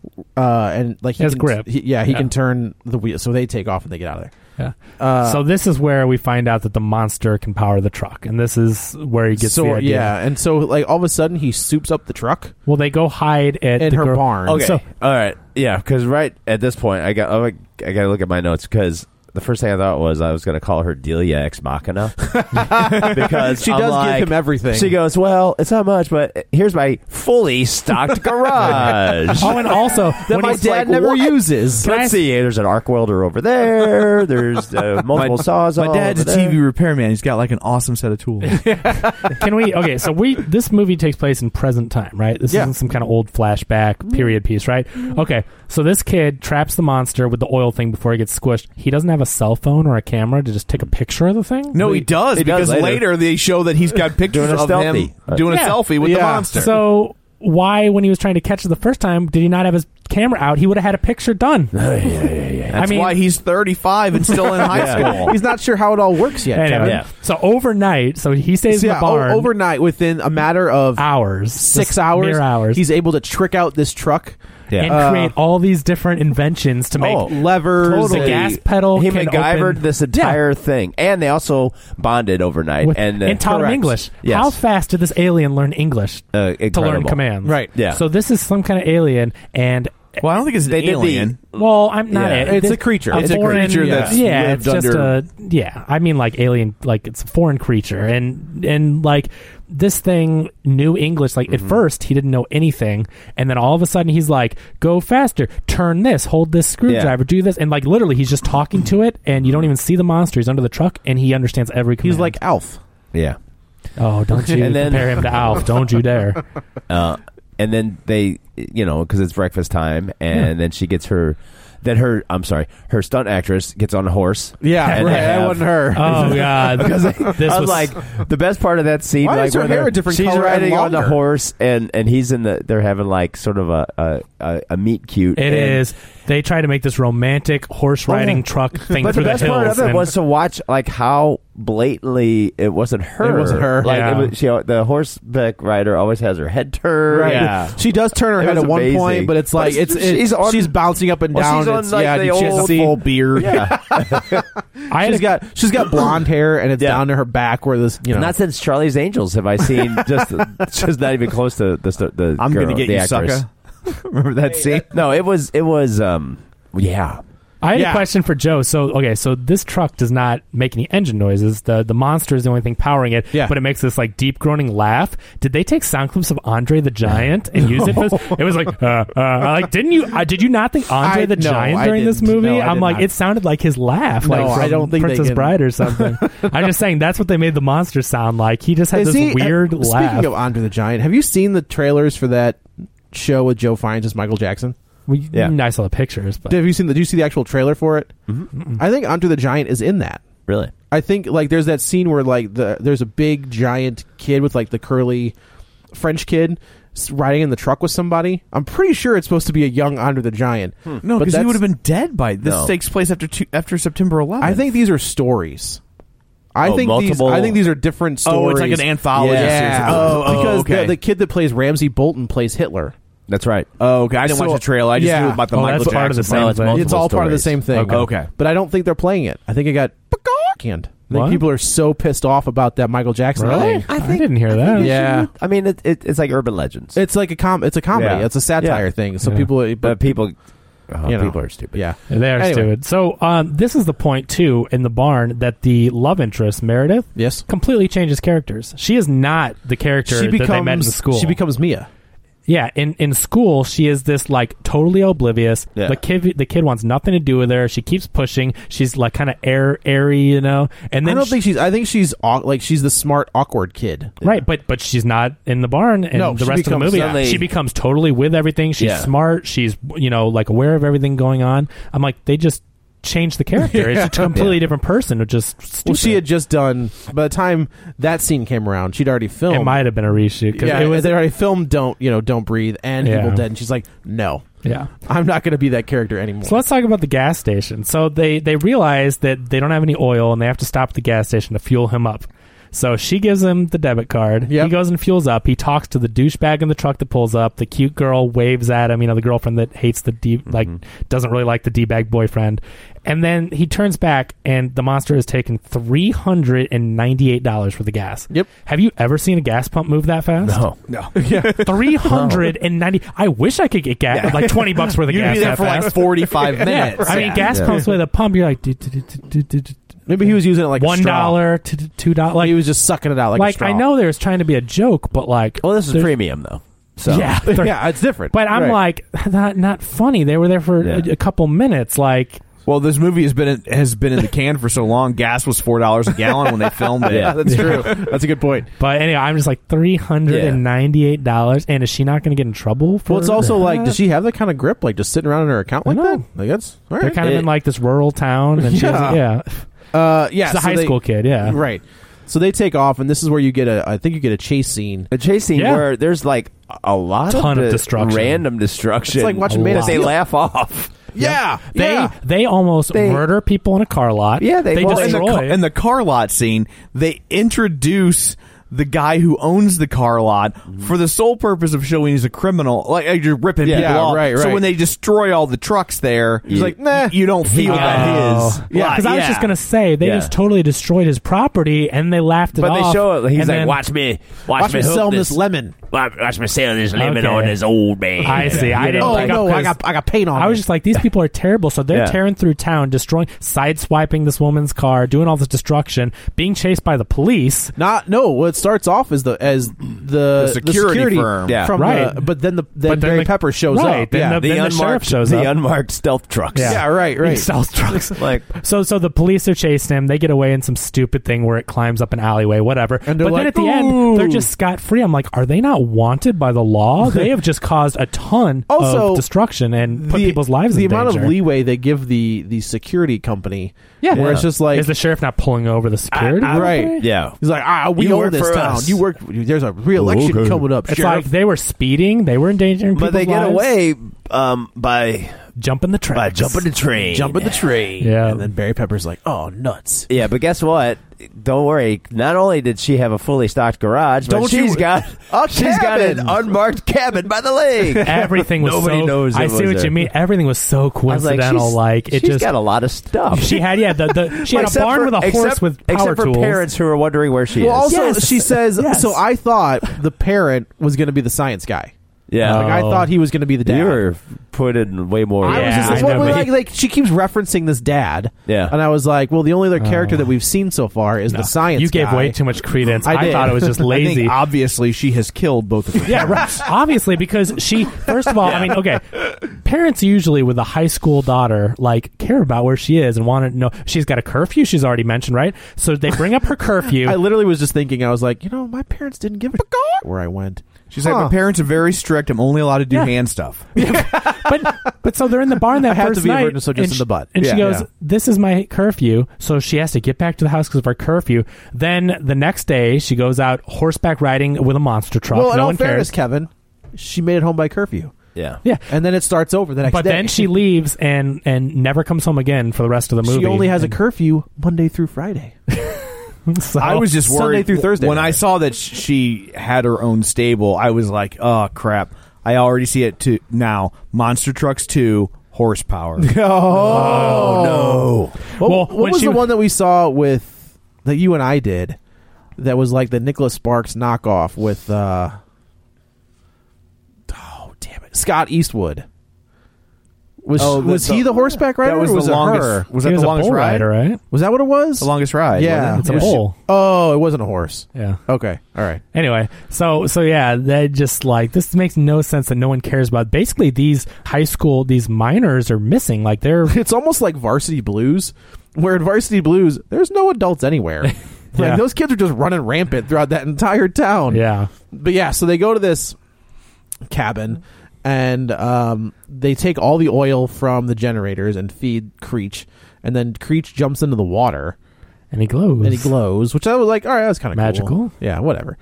and like he has can, grip. He can turn the wheel, so they take off and they get out of there. Yeah. So this is where we find out that the monster can power the truck, and this is where he gets the idea. Yeah, and so like all of a sudden he soups up the truck. Well, they go hide at in her barn. Okay, So, all right, yeah, because right at this point, I got to look at my notes because the first thing I thought was I was going to call her Delia Ex Machina because she does give him everything. She goes, well, it's not much, but here's my fully stocked garage. oh, and also that my dad never uses. Let's see. There's an arc welder over there. There's multiple saws. My dad's a TV repairman. He's got like an awesome set of tools. Can we? Okay, so this movie takes place in present time, right? This isn't some kind of old flashback period piece, right? Okay, so this kid traps the monster with the oil thing before he gets squished. He doesn't have a cell phone or a camera to just take a picture of the thing? No, he does, because later they show that he's got pictures of him doing a selfie with the monster. So why, when he was trying to catch it the first time, did he not have his camera out? He would have had a picture done. That's why he's 35 and still in high school. He's not sure how it all works yet. Anyway, Kevin. So overnight, he stays in the barn. Overnight, within a matter of hours, 6 hours, mere hours, he's able to trick out this truck. And create all these different inventions to make levers. The gas pedal. He can MacGyvered open. this entire thing, and they also bonded overnight and taught him English. Yes. How fast did this alien learn English to learn commands? Right. Yeah. So this is some kind of alien, and well, I don't think it's an alien. Well, I'm not. Yeah. It's a creature. It's a creature that's lived it's just under. I mean, like alien, like it's a foreign creature, and like this thing knew English. Like at first, he didn't know anything, and then all of a sudden, he's like, "Go faster! Turn this! Hold this screwdriver! Do this!" And like literally, he's just talking to it, and you don't even see the monster. He's under the truck, and he understands every command. He's like Alf. Yeah. Oh, don't you compare him to Alf? Don't you dare! And then they, because it's breakfast time, and then she gets her stunt actress gets on a horse. Yeah, and right. That wasn't her. Oh god! Because I was like, the best part of that scene, why like is her hair a different she's color riding and on the longer? horse, and he's in they're having like sort of a meet cute. It is. They try to make this romantic horse riding truck thing but through the best hills. part of it was to watch like how blatantly it wasn't her. It wasn't her. Like Yeah. it was, the horseback rider always has her head turned. Right. Yeah. She does turn her It head was at one amazing. point, but it's like But she's bouncing up and down. she's on It's- like the you can't old see. Full beard. Yeah. She's got blonde hair and it's down to her back where this Not since Charlie's Angels have I seen just not even close to the I'm girl, gonna get the you, actress. sucker. Remember that scene? No, it was yeah. I had a question for Joe. So this truck does not make any engine noises. The monster is the only thing powering it, but it makes this like deep groaning laugh. Did they take sound clips of Andre the Giant and use it for this? It was like did you not think Andre the Giant during this movie? No, I'm like, it sounded like his laugh, like from I don't think Princess Bride or something. I'm just saying that's what they made the monster sound like. He just had this weird laugh. Speaking of Andre the Giant, have you seen the trailers for that show with Joe Fiennes as Michael Jackson? I saw the pictures. But have you seen? Did you see the actual trailer for it? Mm-hmm. I think Andre the Giant is in that. Really? I think like there's that scene where like there's a big giant kid with like the curly French kid riding in the truck with somebody. I'm pretty sure it's supposed to be a young Andre the Giant. No, because he would have been dead by this. Takes place after September 11th. I think these are stories. I think these are different stories. Oh, it's like an anthology series. Because the kid that plays Ramsay Bolton plays Hitler. That's right. Oh, okay. I didn't watch the trailer. I just knew about the Michael Jackson. Part of the same thing. It's all part of the same thing. Okay. But I don't think they're playing it. I think it got canned. I think people are so pissed off about that Michael Jackson thing. I didn't hear that. Yeah. I mean, it's like urban legends. It's like it's a comedy. Yeah. It's a satire thing. So people are stupid. Yeah. They are stupid. So this is the point, too, in the barn that the love interest, Meredith, completely changes characters. She is not the character that they met in the school. She becomes Mia. Yeah, in school, she is this, like, totally oblivious. Yeah. The kid wants nothing to do with her. She keeps pushing. She's, like, kind of airy, you know? And then I think she's the smart, awkward kid. Right, but she's not in the barn and the rest of the movie. She becomes totally with everything. She's smart. She's, like, aware of everything going on. I'm like, they just changed the character. It's a completely different person. It's just stupid. Well, she had just done, by the time that scene came around, she'd already filmed. It might have been a reshoot. They already filmed Don't Breathe and Evil Dead, and she's like, no. Yeah. I'm not going to be that character anymore. So let's talk about the gas station. So they realize that they don't have any oil and they have to stop at the gas station to fuel him up. So she gives him the debit card. Yep. He goes and fuels up. He talks to the douchebag in the truck that pulls up. The cute girl waves at him. The girlfriend that hates doesn't really like the D-bag boyfriend. And then he turns back, and the monster has taken $398 for the gas. Yep. Have you ever seen a gas pump move that fast? No. Yeah. $390. I wish I could get gas, like $20 worth of gas. You'd be there for like 45 minutes. I mean, gas pumps with a pump, you're like... Maybe he was using it like $1 to $2. Like, he was just sucking it out like a straw. I know there's trying to be a joke, but like... Well, this is premium, though. So. Yeah, it's different. But I'm like, not funny. They were there for a couple minutes. Like... Well, this movie has been in the can for so long. Gas was $4 a gallon when they filmed it. Yeah, that's true. That's a good point. But anyway, I'm just like $398, and is she not going to get in trouble for? Well, it's also like, does she have that kind of grip, like just sitting around in her account like that? Like that's all right. They're kind of in like this rural town, and she's she's a high school kid. Yeah, right. So they take off, and this is where you get a chase scene. A chase scene where there's like a lot of destruction, random destruction. It's like watching Man of Steel. They laugh off. Yeah, they almost murder people in a car lot. Yeah, they destroy. In the car lot scene, they introduce the guy who owns the car lot for the sole purpose of showing he's a criminal, like you're ripping people off. Right. So when they destroy all the trucks there, he's like, nah, you don't feel that his. Yeah, because I was just gonna say they just totally destroyed his property and they lauged it off. But they show it. He's like, watch me sell this lemon. Watch me sell this lemon on this old man. I see. I didn't. I got paint on. I was just like, these people are terrible. So they're tearing through town, destroying, sideswiping this woman's car, doing all this destruction, being chased by the police. What starts off as the security firm. Yeah. From but then Barry Pepper shows up. Then the sheriff shows up. The unmarked stealth trucks. Yeah, right. Stealth trucks. So the police are chasing him. They get away in some stupid thing where it climbs up an alleyway, whatever. And but then at the end, they're just scot-free. I'm like, are they not wanted by the law? They have just caused a ton of destruction and put people's lives in danger. The amount of leeway they give the security company. Yeah. Where it's just like... Is the sheriff not pulling over the security? Right. Yeah. He's like, we own this town. You work... There's a re-election coming up, It's sheriff. like they were speeding. They were endangering people's lives. But they get away by... Jumping the train. Jumping the train. Yeah. And then Barry Pepper's like, oh, nuts. Yeah, but guess what? Don't worry. Not only did she have a fully stocked garage, but she's got an unmarked cabin by the lake. Everything was Nobody knows. I see what you mean. Everything was so coincidental. She's got a lot of stuff. She had she had a barn with a horse with power except for tools. Parents who are wondering where she is. Also, she says, so I thought the parent was going to be the science guy. Yeah. Like, I thought he was going to be the dad. You were put in way more. Like she keeps referencing this dad. Yeah. And I was like, well, the only other character that we've seen so far is the science You gave guy. way too much credence. I did. thought it was just lazy. I think obviously she has killed both of her Yeah, parents. right. Obviously, because she, first of all, I mean, okay, parents usually with a high school daughter, like, care about where she is and want to know. She's got a curfew, she's already mentioned, right? So they bring up her curfew. I literally was just thinking, I was like, my parents didn't give a where I went. She's like, my parents are very strict. I'm only allowed to do hand stuff. But so they're in the barn that I have first to be a night, virgin, so just in the butt. and she goes, "This is my curfew." So she has to get back to the house because of her curfew. Then the next day, she goes out horseback riding with a monster truck. Well, in no all one fairness, cares. Kevin, she made it home by curfew. Yeah. Yeah, and then it starts over the next day. But then she leaves and never comes home again for the rest of the movie. She only has a curfew Monday through Friday. So, I was just worried Sunday through Thursday. when I saw that she had her own stable. I was like, oh crap! I already see it too now. Monster Trucks 2 horsepower. Oh, no! What was the one that we saw with that you and I did? That was like the Nicholas Sparks knockoff with. Oh damn it, Scott Eastwood. Was he the horseback rider? That was or was the it longest. her? Was He that was the a longest bull ride? rider, right? Was that what it was? The longest ride. Yeah, It's a bull. Oh, it wasn't a horse. Yeah. Okay. All right. Anyway, so yeah, they just like this makes no sense that no one cares about. Basically, these high school, these minors are missing. Like they're It's almost like Varsity Blues, where in Varsity Blues there's no adults anywhere. Yeah. Like those kids are just running rampant throughout that entire town. yeah. But yeah, so they go to this cabin and they take all the oil from the generators and feed Creech, and then Creech jumps into the water And he glows. which I was like, all right, that's kind of Magical. cool. Yeah, whatever.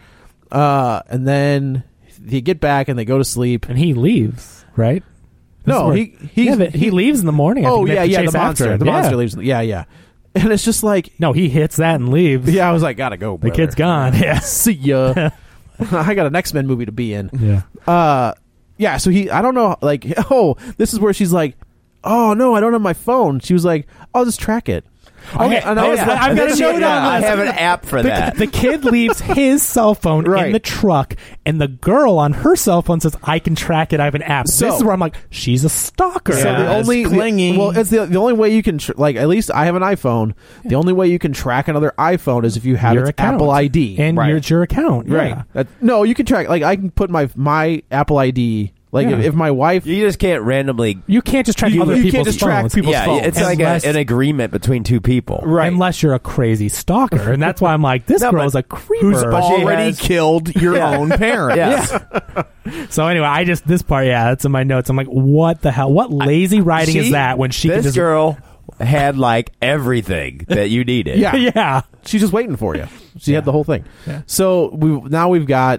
And then they get back and they go to sleep. And he leaves, right? No, he leaves in the morning. I Oh think they yeah, have to yeah, chase the after monster. him. The Yeah. monster leaves. Yeah. And it's just like, No, he hits that and leaves. yeah, I was like, gotta go, The brother. kid's gone. Yeah. See ya. I got an X-Men movie to be in. Yeah. Yeah, so I don't know, like, oh, this is where she's like, oh, no, I don't have my phone. She was like, I'll just track it. Okay, and I was like, I've got a note on I this. have an app for that. The kid leaves his cell phone Right. in the truck, and the girl on her cell phone says, "I can track it. I have an app." So- this is where I'm like, she's a stalker. So the it's only clinging. well, it's the only way you can like, at least I have an iPhone. The only way you can track another iPhone is if you have Your its account. Apple ID, and right? your account, yeah. Right. No, you can track. Like, I can put my Apple ID. Like, Yeah. if my wife, You just can't randomly. You can't just track other you people's can't just track phones. people's Yeah, phones. it's like Unless- an agreement between two people. Right. Unless you're a crazy stalker, and that's why I'm like, this No, girl but is a creeper. Who's she already has- killed your Yeah. own parents? Yeah. So anyway, this part, that's in my notes. I'm like, what the hell? What lazy writing is that when she can This just girl had like everything that you needed. Yeah. yeah. she's just waiting for you. She had the whole thing. Yeah. So we've got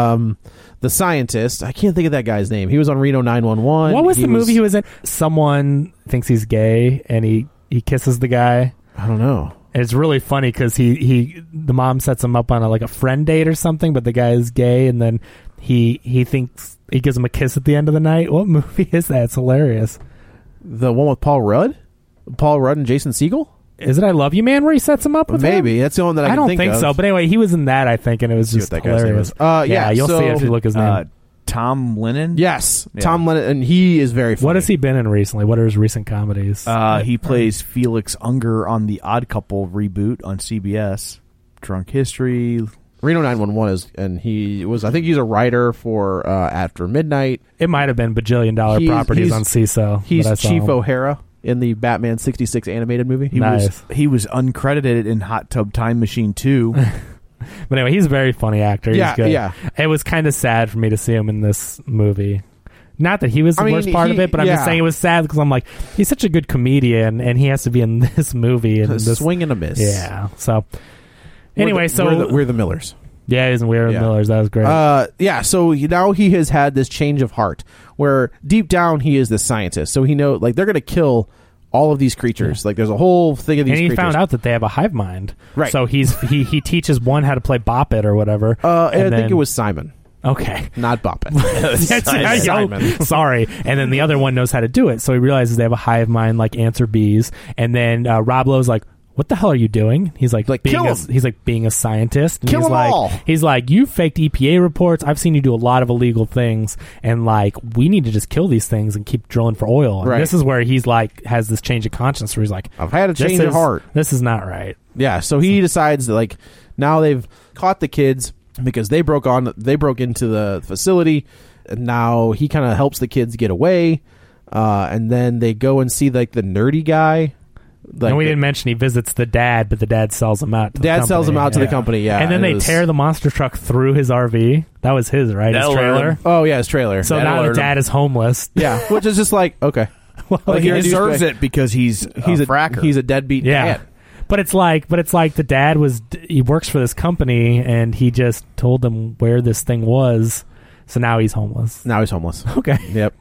the scientist. I can't think of that guy's name. He was on Reno 911. What was the movie he was in? Someone thinks he's gay and he kisses the guy. I don't know. And it's really funny because the mom sets him up on a friend date or something, but the guy is gay, and then he thinks he gives him a kiss at the end of the night. What movie is that? It's hilarious. The one with Paul Rudd and Jason Segel. Is it I Love You Man where he sets him up with Maybe him? that's the one that I can don't think think of. so. But anyway, he was in that, I think, and it was See just what that guy's name hilarious. is. Yeah, you'll so- see if you look his name. Tom Lennon. Yes, Yeah. Tom Lennon, and he is very funny. What has he been in recently? What are his recent comedies? He plays Felix Unger on the Odd Couple reboot on CBS. Drunk History. Reno 911 is, and I think he's a writer for After Midnight. It might have been $1 bajillion properties on CISO. He's but I saw Chief him. O'Hara in the Batman 66 animated movie. He was uncredited in Hot Tub Time Machine 2. But anyway, he's a very funny actor. Yeah, he's good. yeah. It was kind of sad for me to see him in this movie. Not that he was the worst part of it, but I'm just saying it was sad because I'm like, he's such a good comedian, and he has to be in this movie. And this swing and a miss. Yeah. So anyway, we're the Millers. Yeah, he's in We're the Millers. That was great. So now he has had this change of heart where deep down he is the scientist. So he knows, like, they're going to kill all of these creatures. Like, there's a whole thing of these creatures. And he found out that they have a hive mind. Right. So he teaches one how to play Bop It or whatever. I think it was Simon. Okay. Not Bop It. Simon. Sorry. And then the other one knows how to do it. So he realizes they have a hive mind like ants or bees. And then Rob Lowe's like, what the hell are you doing? He's like kill him. He's like being a scientist. And Kill he's them like, all. He's like, you faked EPA reports. I've seen you do a lot of illegal things, and like we need to just kill these things and keep drilling for oil. And Right. this is where he's like has this change of conscience where he's like, I've had a change of heart. This is not right. Yeah, so he decides that like now they've caught the kids because they broke into the facility, and now he kind of helps the kids get away, and then they go and see like the nerdy guy. Like and we didn't mention he visits the dad, but the dad sells him out. To the company. sells him out to the company. Yeah, and then they tear the monster truck through his RV. That was his, right? His trailer. Oh yeah, his trailer. So now the dad is homeless. Yeah, which is just like okay. Well, like he deserves it because he's a fracker. He's a deadbeat dad. But it's like the dad he works for this company and he just told them where this thing was, so now he's homeless. Okay. Yep.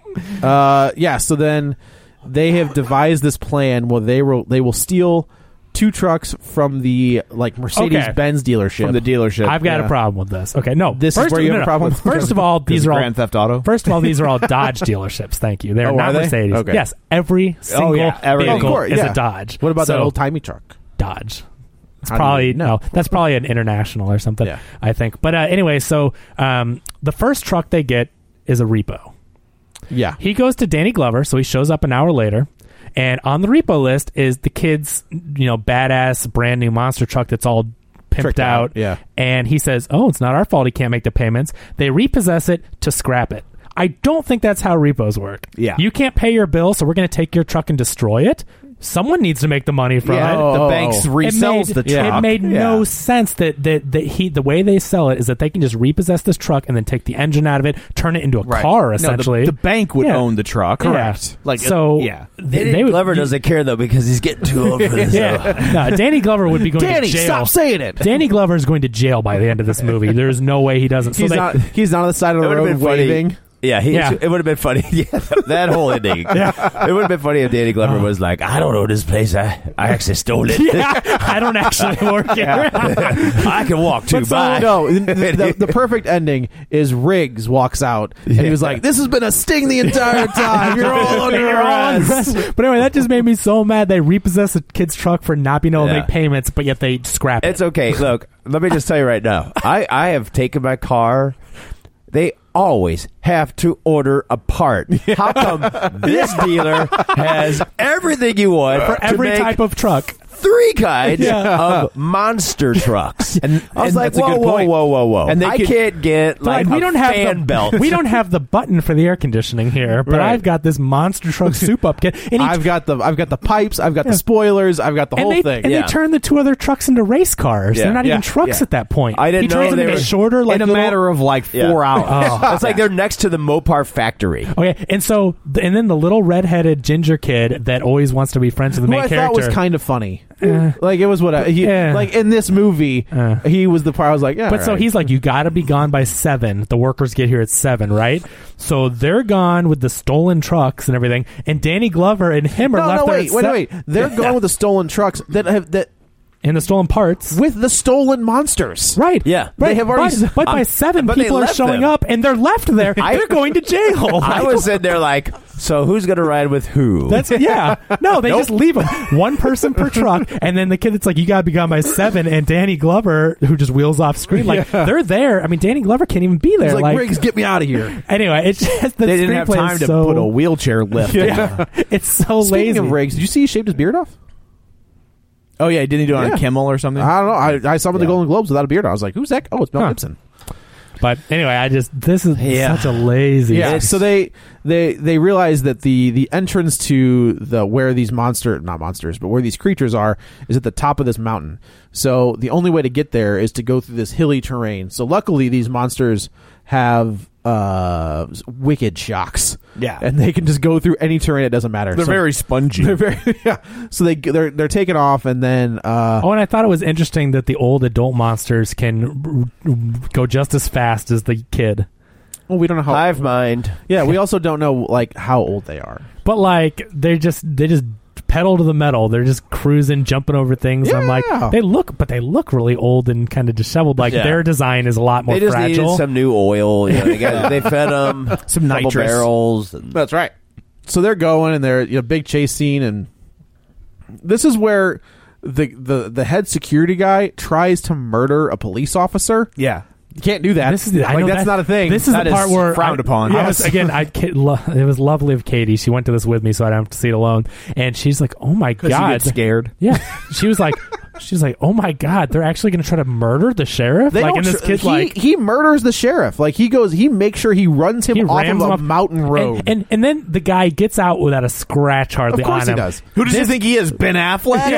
Yeah. So then they have devised this plan where they will steal 2 trucks from the like Mercedes-Benz dealership. From the dealership. I've got a problem with this. Okay, no. This is where you have a problem. First of all, these are all Grand Theft Auto. First of all, these are all Dodge dealerships. Thank you. They're not Mercedes. Okay. Yes, every single vehicle is a Dodge. What about that old-timey truck? Dodge. It's probably that's probably an International or something. Yeah. I think. But anyway, so the first truck they get is a repo. Yeah. He goes to Danny Glover, so he shows up an hour later, and on the repo list is the kid's badass brand new monster truck that's all pimped out. Yeah. And he says, "Oh, it's not our fault he can't make the payments." They repossess it to scrap it. I don't think that's how repos work. Yeah. You can't pay your bill, so we're going to take your truck and destroy it. Someone needs to make the money from it. The bank resells the truck. It made no sense that the way they sell it is that they can just repossess this truck and then take the engine out of it, turn it into a car, essentially. No, the bank would own the truck. Correct. Like Danny Glover doesn't care though because he's getting too old for this. No, Danny Glover would be going to jail. Stop saying it. Danny Glover is going to jail by the end of this movie. There's no way he doesn't. He's not on the side of the road waving. Yeah, it would have been funny. Yeah, that whole ending. It would have been funny if Danny Glover was like, "I don't own this place. I actually stole it. I don't actually work here. I can walk too." Bye. The perfect ending is Riggs walks out and he was like, "This has been a sting the entire time. You're all under arrest." But anyway, that just made me so mad. They repossess a kid's truck for not being able to make payments, but yet they scrap it. It's okay. Look, let me just tell you right now. I have taken my car. They always have to order a part. How come this dealer has everything you want for every type of truck? 3 kinds of monster trucks. And I was like, whoa. And I can't get like we don't have fan belt. We don't have the button for the air conditioning here, but I've got this monster truck soup up kit. And I've got the pipes, I've got the spoilers, I've got the whole thing. And they turn the 2 other trucks into race cars. They're not even trucks at that point. I didn't know they were shorter, like in a matter of like 4 hours. It's like they're next to the Mopar factory. Okay, and then the little redheaded ginger kid that always wants to be friends with the main character. I thought was kind of funny. Like it was like in this movie, he was the part I was like, so he's like, you got to be gone by 7. The workers get here at 7, right? So they're gone with the stolen trucks and everything, and Danny Glover and him are left there. Wait. They're gone with the stolen trucks that. And the stolen parts. With the stolen monsters. Right. Yeah. They have already... But by 7, people are showing up, and they're left there. They're going to jail. I was sitting there like, so who's going to ride with who? No, they just leave them. 1 person per truck, and then the kid that's like, you got to be gone by 7, and Danny Glover, who just wheels off screen, they're there. I mean, Danny Glover can't even be there. He's like, Riggs, get me out of here. Anyway, it's just the they didn't have time to put a wheelchair lift. It's so lazy. Speaking of Riggs, did you see he shaved his beard off? Oh, yeah, didn't he do it on Kimmel or something? I don't know. I saw him at the Golden Globes without a beard. I was like, who's that? Oh, it's Mel Gibson. But anyway, this is such a lazy. Yeah. So they realize that the entrance to where these not monsters, but where these creatures are is at the top of this mountain. So the only way to get there is to go through this hilly terrain. So luckily, these monsters have wicked shocks. Yeah, and they can just go through any terrain. It doesn't matter. They're very spongy. So they're taken off, and then and I thought it was interesting that the old adult monsters can go just as fast as the kid. Well, we don't know how. Hive mind. Yeah, we also don't know like how old they are. But like they just pedal to the metal. They're just cruising, jumping over things. Yeah. I'm like, they look really old and kind of disheveled. Like their design is a lot more fragile. They just needed some new oil. They fed them some nitrous barrels. That's right. So they're going, and they're big chase scene, and this is where the head security guy tries to murder a police officer. Yeah. You can't do that. That's not a thing. This is that the part where frowned upon. It was lovely of Katie. She went to this with me, so I don't have to see it alone. And she's like, "Oh my god!" You get scared. Yeah, she was like, "Oh my god, they're actually going to try to murder the sheriff." He murders the sheriff. Like he makes sure he runs him off of a mountain road. And then the guy gets out without a scratch hardly on him. Of course he does. Who does he think he is? Ben Affleck?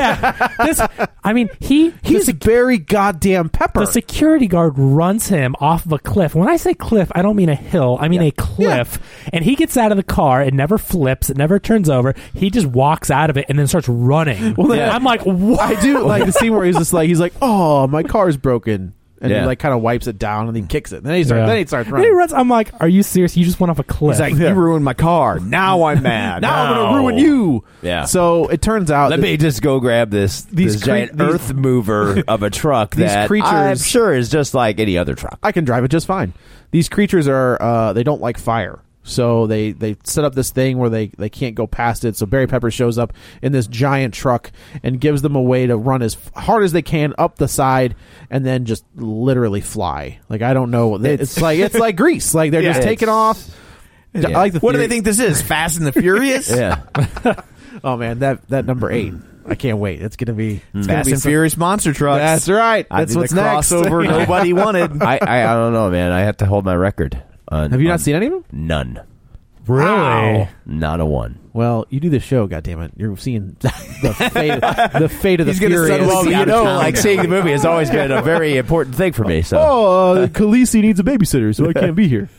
Yeah. He's Barry goddamn Pepper. The security guard runs him off of a cliff. When I say cliff, I don't mean a hill. I mean a cliff. Yeah. And he gets out of the car. It never flips. It never turns over. He just walks out of it and then starts running. Well, I'm like, what? I do like the scene where he's like, oh, my car's broken. And he like kind of wipes it down and then kicks it. Then he starts running. Then he runs. I'm like, are you serious? You just went off a cliff. He's like, you ruined my car. Now I'm mad. Now I'm going to ruin you. Yeah. So it turns out. Let me just go grab this giant earth mover of a truck that I'm sure is just like any other truck. I can drive it just fine. These creatures are, they don't like fire. So they set up this thing where they can't go past it. So Barry Pepper shows up in this giant truck and gives them a way to run as hard as they can up the side and then just literally fly. Like, I don't know. It's like Grease. Like, they're just taking off. Yeah. I like what do they think this is? Fast and the Furious? Yeah. Oh man, that number 8. I can't wait. It's gonna be Fast and Furious monster trucks. That's right. That's what's next. Crossover nobody wanted. I don't know, man. I have to hold my record. Have you not seen any of them? None. Really? Wow. Not a one. Well, you do the show, goddammit. You're seeing the fate of the Furious. Well, like seeing the movie has always been a very important thing for me. So, Khaleesi needs a babysitter, so I can't be here.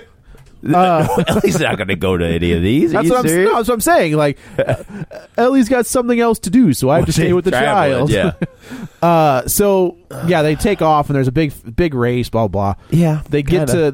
Ellie's not going to go to any of these. That's what I'm saying. Like, Ellie's got something else to do, so I have to stay with the child. Yeah. So they take off, and there's a big race. Blah blah. Yeah. They get to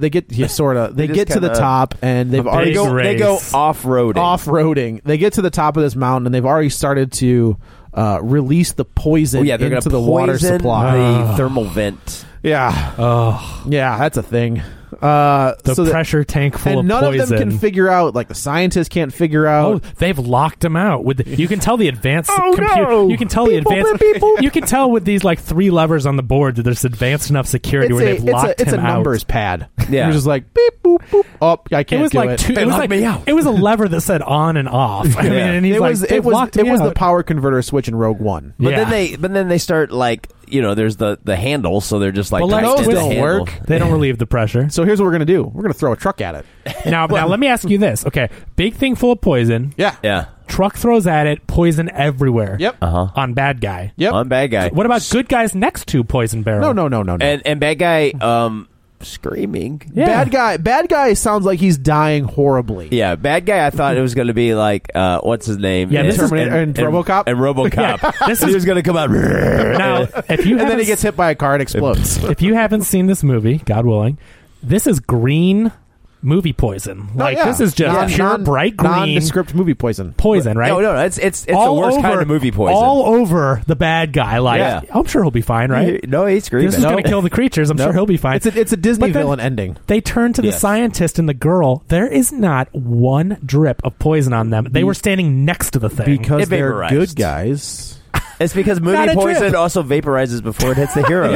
the top, and they go off-roading. They get to the top of this mountain, and they've already started to release the poison into the water supply. The thermal vent. Yeah. Oh. Yeah, that's a thing. Pressure tank full of poison. And none of them can figure out, like the scientists can't figure out. Oh, they've locked them out. You can tell the advanced computer. No. You can tell You can tell with these like 3 levers on the board that there's advanced enough security where they've locked him out. It's a numbers pad. Yeah. You're just like beep boop boop. Oh, I can't do it. It was a lever that said on and off. I mean, and he's it was the power converter switch in Rogue One. But then they start like. There's the handle, so they're just like those don't work. They don't relieve the pressure. So here's what we're gonna do: we're gonna throw a truck at it. Now let me ask you this: okay, big thing full of poison. Yeah. Truck throws at it, poison everywhere. Yep. On bad guy. Yep. On bad guy. What about good guys next to poison barrel? No. And bad guy. Screaming. Yeah. Bad guy sounds like he's dying horribly. Yeah, bad guy. I thought it was going to be like what's his name? Yeah, Terminator and RoboCop. And RoboCop. He was going to come out. Now, and then he gets hit by a car and explodes. If you haven't seen this movie, God willing, this is green movie poison. This is just pure bright green nondescript movie poison. Right? No, it's the worst kind of movie poison. All over the bad guy. I'm sure he'll be fine, right? No, he's screaming. This is going to kill the creatures. I'm sure he'll be fine. It's a Disney villain ending. They turn to the scientist and the girl. There is not one drip of poison on them. They were standing next to the thing. Because they're good guys. It's because movie poison also vaporizes before it hits the heroes.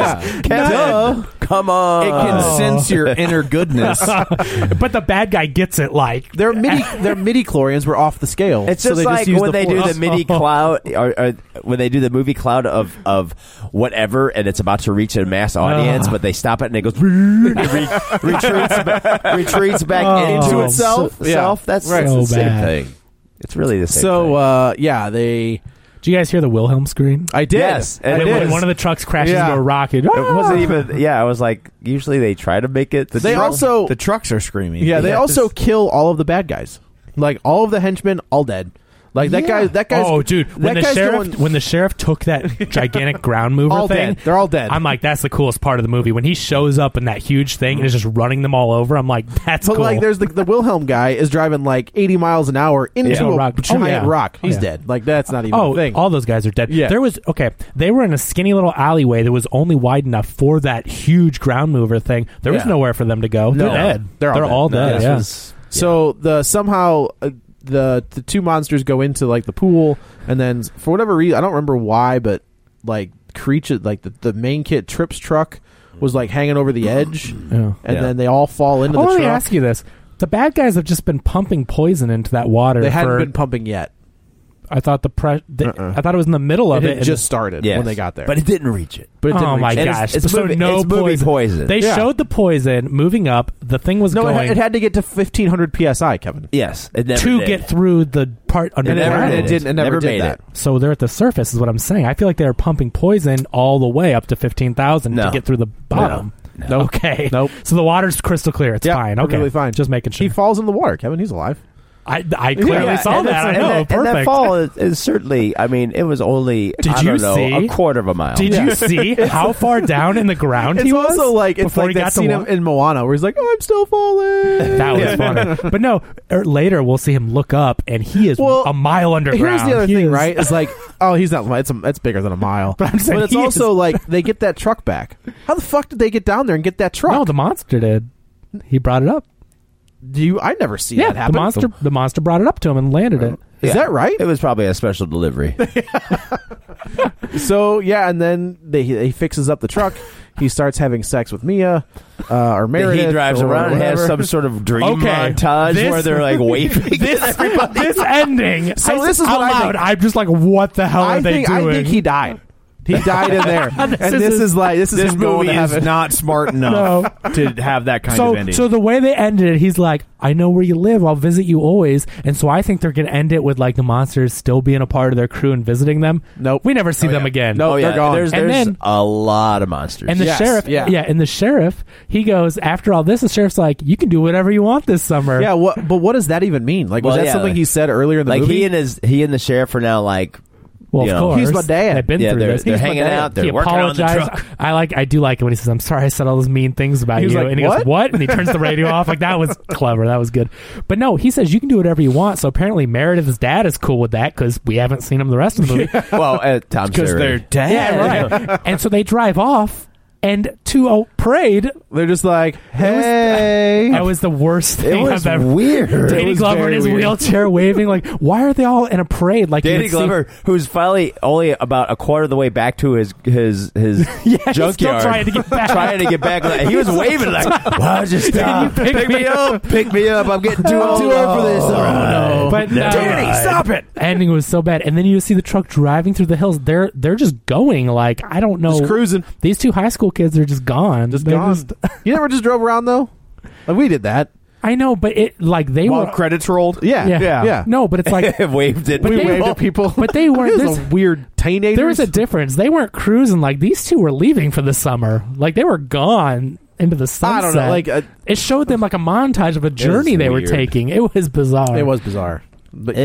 Come on. It can sense your inner goodness. But the bad guy gets it like. Their midi-chlorians were off the scale. It's just like when they do the midi cloud, or when they do the movie cloud of whatever, and it's about to reach a mass audience, but they stop it and it goes, retreats back into itself. That's the same thing. It's really the same thing. Did you guys hear the Wilhelm scream? I did. Yes. When one of the trucks crashes into a rocket. It wasn't even... Yeah, I was like, usually they try to make it... The trucks are screaming. Yeah, they also kill all of the bad guys. Like, all of the henchmen, all dead. Like, that guy's... Oh, dude. When the sheriff took that gigantic ground mover all thing... Dead. They're all dead. I'm like, that's the coolest part of the movie. When he shows up in that huge thing and is just running them all over, I'm like, that's cool. But, like, there's the Wilhelm guy is driving, like, 80 miles an hour into a giant rock. He's dead. Like, that's not even a thing. All those guys are dead. Yeah. They were in a skinny little alleyway that was only wide enough for that huge ground mover thing. There was nowhere for them to go. They're dead. They're all dead. So, the two monsters go into like the pool, and then for whatever reason, I don't remember why, but like creature, like the main kid Tripp's truck was like hanging over the edge, and then they all fall into the truck. Let me ask you this: the bad guys have just been pumping poison into that water. They hadn't been pumping yet. I thought I thought it was in the middle of it. It just started when they got there, but it didn't reach it. Oh my gosh! It's so no poison. They showed the poison moving up. The thing was going. It had to get to 1500 psi, Kevin. Yes, it never to did. get through the part underground. It never did that. So they're at the surface, is what I'm saying. I feel like they're pumping poison all the way up to 15,000 to get through the bottom. No. Okay. Nope. So the water's crystal clear. It's fine. Okay. Really fine. Just making sure. He falls in the water, Kevin. He's alive. I clearly saw that. I know. Perfect. And that fall is certainly, I mean, it was only, a quarter of a mile. Did you see how far down in the ground he was? It's also like, it's like that scene in Moana where he's like, I'm still falling. That was funny. But no, later we'll see him look up and he is a mile underground. Here's the other thing, right? It's like, he's not, it's bigger than a mile. But it's also like, they get that truck back. How the fuck did they get down there and get that truck? No, the monster did. He brought it up. I never see that happen. The monster brought it up to him and landed it. Is that right? It was probably a special delivery. So and then he fixes up the truck. He starts having sex with Mia or Meredith. He drives around and has some sort of dream montage where they're like waving. This ending. So this is what I think. I'm just like, what the hell are they doing? I think he died. He died in there, this movie is not smart enough to have that kind of ending. So the way they ended it, he's like, "I know where you live. I'll visit you always." And so I think they're going to end it with like the monsters still being a part of their crew and visiting them. Nope, we never see them again. No, they're gone. There's a lot of monsters. And the sheriff, and the sheriff, he goes after all this. The sheriff's like, "You can do whatever you want this summer." Yeah, but what does that even mean? Like, was that something he said earlier in the movie? He and the sheriff are now like. Well, of course. He's my dad. They've been through this. They're hanging out. They're working on the truck. I do like it when he says, "I'm sorry I said all those mean things about you." Like, and he goes, "What?" And he turns the radio off. Like, that was clever. That was good. But no, he says you can do whatever you want. So apparently Meredith's dad is cool with that because we haven't seen him the rest of the movie. Well, Tom because they're dead. Yeah, right. And so they drive off. And to a parade, they're just like, "Hey!" That was the worst thing I've ever. Weird. Danny Glover in his wheelchair waving. Like, why are they all in a parade? Like Danny Glover, who's finally only about a quarter of the way back to his junkyard, still trying to get back. He was waving like, "Why'd you stop? Pick me up! Pick me up! I'm getting too old for this." No, but Danny, stop it! Ending was so bad, and then you see the truck driving through the hills. They're just going like I don't know, just cruising. These two high school kids are just gone. You never just drove around though? Like we did that. I know, but it like they were credits rolled. Yeah. No, but it's like waved it. We waved at people, but they weren't. It was a weird teenagers. There was a difference. They weren't cruising. Like these two were leaving for the summer. Like they were gone into the sunset. I don't know. Like it showed them like a montage of a journey they were taking. It was bizarre. It was bizarre. But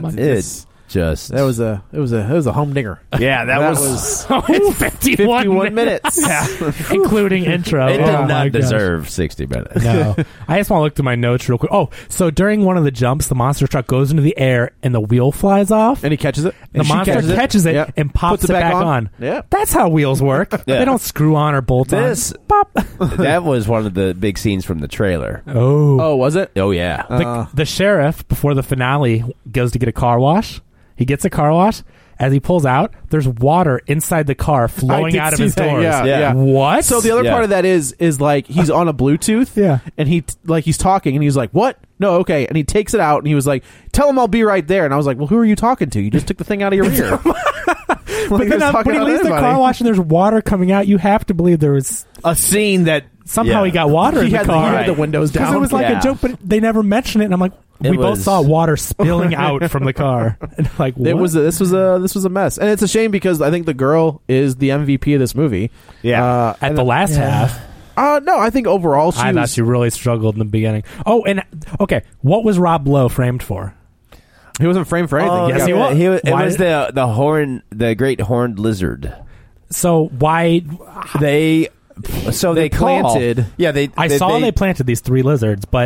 that was a humdinger. Yeah, that was 51 minutes. Including intro. It did not deserve 60 minutes. No. I just want to look through my notes real quick. Oh, so during one of the jumps, the monster truck goes into the air and the wheel flies off. And he catches it. The monster catches it and pops it back on. Yeah. That's how wheels work. Yeah. They don't screw on or bolt on. Pop. That was one of the big scenes from the trailer. Oh, was it? Oh, yeah. The sheriff, before the finale, goes to get a car wash. He gets a car wash. As he pulls out, there's water inside the car flowing out of his doors. Yeah. What? So the other part of that is like he's on a Bluetooth. Yeah. And he's talking and he's like, "What? No, okay." And he takes it out and he was like, "Tell him I'll be right there." And I was like, "Well, who are you talking to? You just took the thing out of your ear." But then when he leaves the car wash and there's water coming out, you have to believe there was a scene that somehow he got water in the car. He had the windows down. Because it was like a joke, but they never mentioned it. And I'm like, we both saw water spilling out from the car. And like, what? This was a mess, and it's a shame because I think the girl is the MVP of this movie. Yeah, at the last half. No, I think overall I thought she really struggled in the beginning. Oh, and okay, what was Rob Lowe framed for? He wasn't framed for anything. Yes, he was. It was the great horned lizard. So why they planted? I saw they planted these 3 lizards, but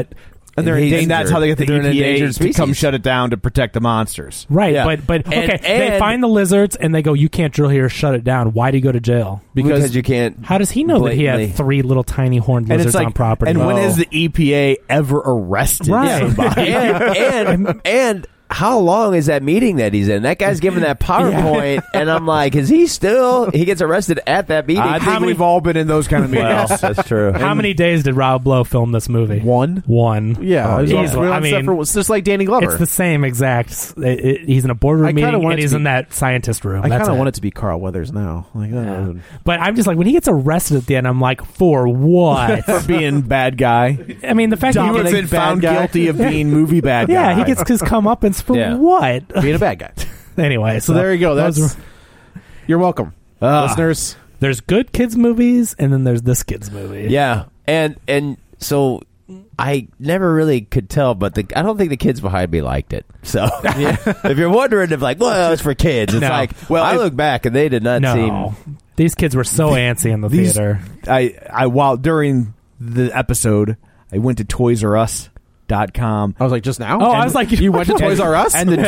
And that's how they get the EPA to come shut it down to protect the monsters. Right, yeah. but okay, they find the lizards and they go, you can't drill here, shut it down. Why do you go to jail? Because you can't. How does he know that he had 3 little tiny horned lizards on property? And when has the EPA ever arrested somebody? and how long is that meeting that he's in? That guy's giving that PowerPoint, and I'm like, is he still? He gets arrested at that meeting. I think we've all been in those kind of meetings. Well, that's true. How many days did Rob Lowe film this movie? One. Yeah, it's just like Danny Glover. It's the same exact. He's in a boardroom meeting, and he's in that scientist room. I kind of want it to be Carl Weathers now. But I'm just like, when he gets arrested at the end, I'm like, for what? For being bad guy. I mean, the fact that he was been found guilty of being movie bad guy. Yeah, he gets his comeuppance for what? Being a bad guy. Anyway, so there you go. You're welcome, listeners. There's good kids movies, and then there's this kids movie. Yeah, and so I never really could tell, but I don't think the kids behind me liked it. So if you're wondering if well, it's for kids, it's I look back and they did not seem. These kids were so antsy in the theater. While during the episode, I went to ToysRUs.com. I was like, just now? I was like, you went to Toys R Us? And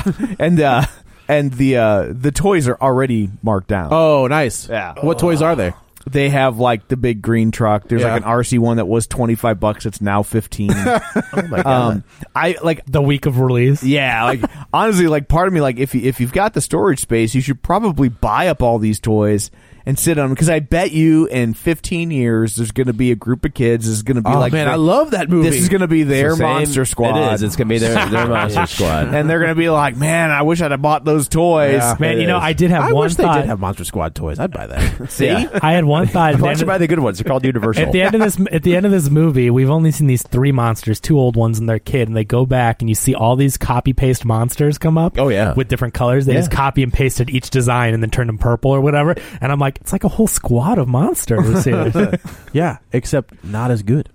the toys are already marked down. Oh, nice. Yeah. What toys are they? They have like the big green truck. There's like an RC one that was $25. It's now $15. Oh my god! I like the week of release. Yeah, like honestly, like part of me, like if you've got the storage space, you should probably buy up all these toys and sit on them, because I bet you in 15 years there's going to be a group of kids. This is going to be I love that movie. This is going to be their Monster Squad. It is. It's going to be their Monster Squad, and they're going to be like, man, I wish I'd have bought those toys. Yeah, man, I did have one thought. I wish they did have Monster Squad toys. I'd buy that. See, I had one thought. Why don't you buy the good ones? They're called Universal. At the end of this movie, we've only seen these 3 monsters, 2 old ones and their kid, and they go back and you see all these copy paste monsters come up. Oh yeah, with different colors. They just copy and pasted each design and then turned them purple or whatever. And I'm like, it's like a whole squad of monsters here. Yeah, except not as good.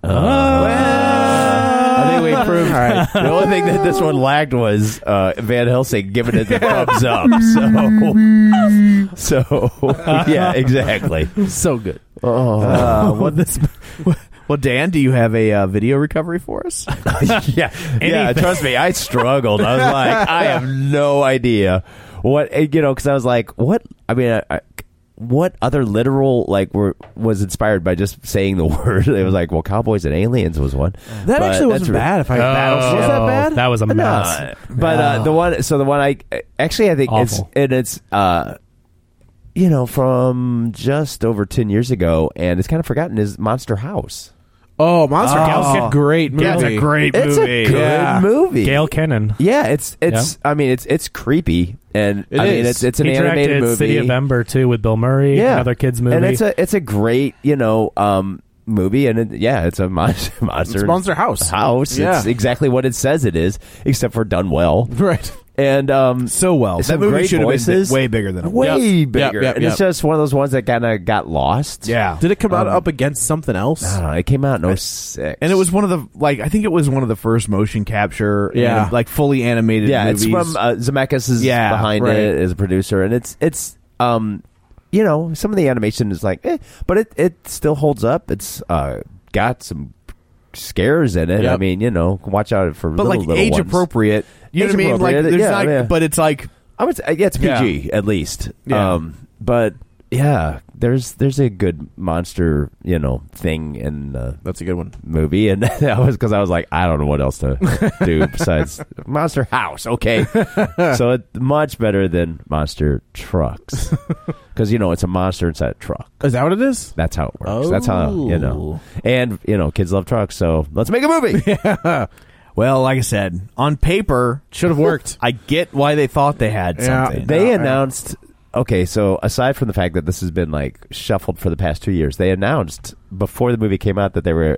I think we proved. All right. The only thing that this one lacked was Van Helsing giving it the thumbs up. So yeah, exactly. So good. Well, Dan, do you have a video recovery for us? Yeah. Trust me, I struggled. I was like, I have no idea what because I was like, what? I mean, what other literal was inspired by just saying the word? It was like, well, Cowboys and Aliens was one. That actually wasn't bad. Was that bad? That was a mess. But the one I think awful. it's from just over 10 years ago, and it's kind of forgotten, is Monster House. Oh, Monster House is a great movie. It's a great movie. It's a good movie. Gail Kennan. Yeah, it's. I mean, it's creepy, and it's an animated movie. City of Ember too, with Bill Murray. Another kids movie, and it's a great movie, and it's a monster. It's Monster House. Yeah. It's exactly what it says it is, except for done well. Right. And so well. That movie should have been way bigger than it was. Way bigger. And it's just one of those ones that kind of got lost. Yeah. Did it come out up against something else? I don't know. It came out in 06. And it was one of the, I think it was one of the first motion capture, fully animated movies. It's from Zemeckis is behind it as a producer. And it's some of the animation is but it still holds up. It's got some scares in it. I mean, watch out for little age ones. Appropriate. You know what I mean? But it's like, I would say it's PG at least. Yeah. But yeah, there's a good monster thing in that's a good one movie, and that was because I was like, I don't know what else to do besides Monster House. Okay, so it's much better than Monster Trucks because it's a monster inside a truck. Is that what it is? That's how it works. That's how and kids love trucks, so let's make a movie. Yeah. Well, like I said, on paper, should have worked. I get why they thought they had something. They announced. Okay, so aside from the fact that this has been shuffled for the past 2 years, they announced before the movie came out that they were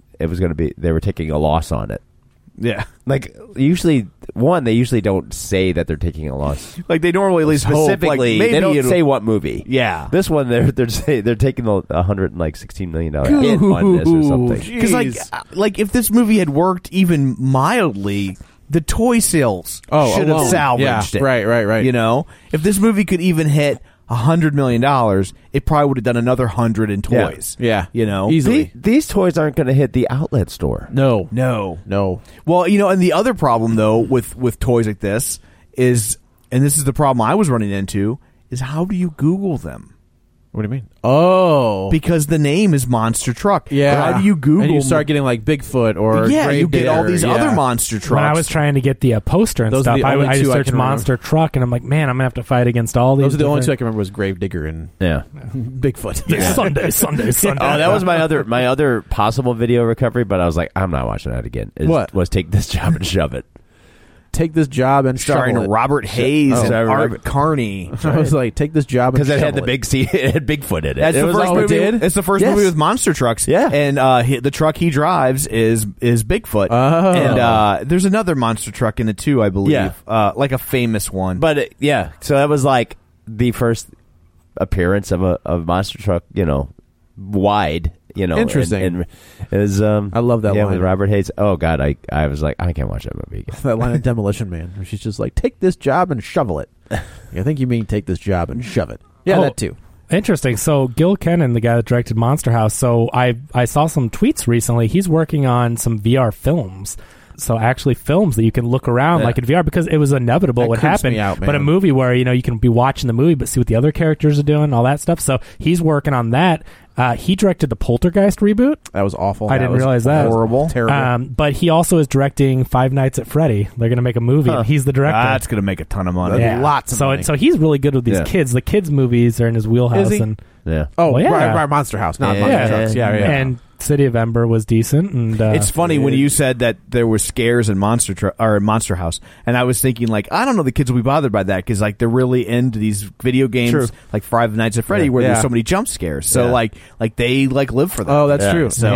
taking a loss on it. Yeah. Usually they usually don't say that they're taking a loss. They normally at least specifically hope, they don't say what movie. Yeah. This one they're taking $116 million hit on this or something. Because if this movie had worked even mildly, the toy sales should have salvaged it. Right. If this movie could even hit $100 million, it probably would have done another 100 in toys. Yeah. Easily. These toys aren't going to hit the outlet store. No. Well, and the other problem though with toys like this is, and this is the problem I was running into, is how do you Google them? What do you mean? Oh, because the name is Monster Truck. Yeah. How do you Google? And you start getting like Bigfoot or you get all these other monster trucks. When I was trying to get the poster and stuff, I just searched Monster Truck, and I'm like, man, I'm gonna have to fight against all these. Those are the only two I can remember was Gravedigger and Bigfoot. Sunday. Oh, that was my other possible video recovery, but I was like, I'm not watching that again. What was Take This Job and Shove It? Take This Job and starring Robert Hayes and Art Carney. I was like, take this job because it had the big it had Bigfoot in it. That's the first movie. It's the first movie with monster trucks. Yeah, and the truck he drives is Bigfoot. Oh. And there's another monster truck in it too, I believe. Yeah. Like a famous one. But so that was like the first appearance of a monster truck. Wide. Interesting. And it was, I love that line with Robert Hayes. Oh God, I was like, I can't watch that movie again. That line in Demolition Man, where she's just like, take this job and shovel it. I think you mean take this job and shove it. Yeah, that too. Interesting. So Gil Kennan, the guy that directed Monster House, so I saw some tweets recently. He's working on some VR films. So actually films that you can look around like in VR, because it was inevitable what happened. But a movie where, you can be watching the movie but see what the other characters are doing, all that stuff. So he's working on that. He directed the Poltergeist reboot. That was awful. I didn't realize that. Horrible. Terrible. But he also is directing Five Nights at Freddy. They're going to make a movie. And he's the director. That's going to make a ton of money. Yeah. Lots of money. So he's really good with these kids. The kids' movies are in his wheelhouse. Is he? And right, Monster House, not Monster Trucks. Yeah. And City of Ember was decent. And it's funny when you said that there were scares in Monster House, and I was thinking like, I don't know, the kids will be bothered by that because like they're really into these video games like Five Nights at Freddy where there's so many jump scares. So like they live for that. Oh, that's true. So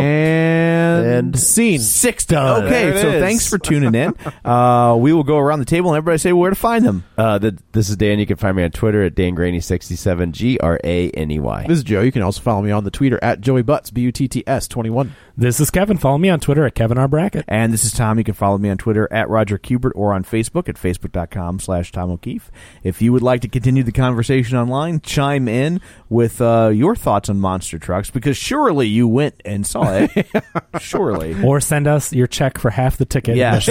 and scene 6 done. Okay, so thanks for tuning in. We will go around the table and everybody say where to find them. This is Dan. You can find me on Twitter at DanGraney67, GRANEY. This is Joe. You can also follow me on the Twitter at Joey Butts, BUTTS21. This is Kevin. Follow me on Twitter at Kevin R. Brackett. And this is Tom. You can follow me on Twitter at Roger Kubert or on Facebook at Facebook.com/Tom O'Keefe. If you would like to continue the conversation online, chime in with your thoughts on monster trucks, because surely you went and saw it. Surely. Or send us your check for half the ticket. Yes.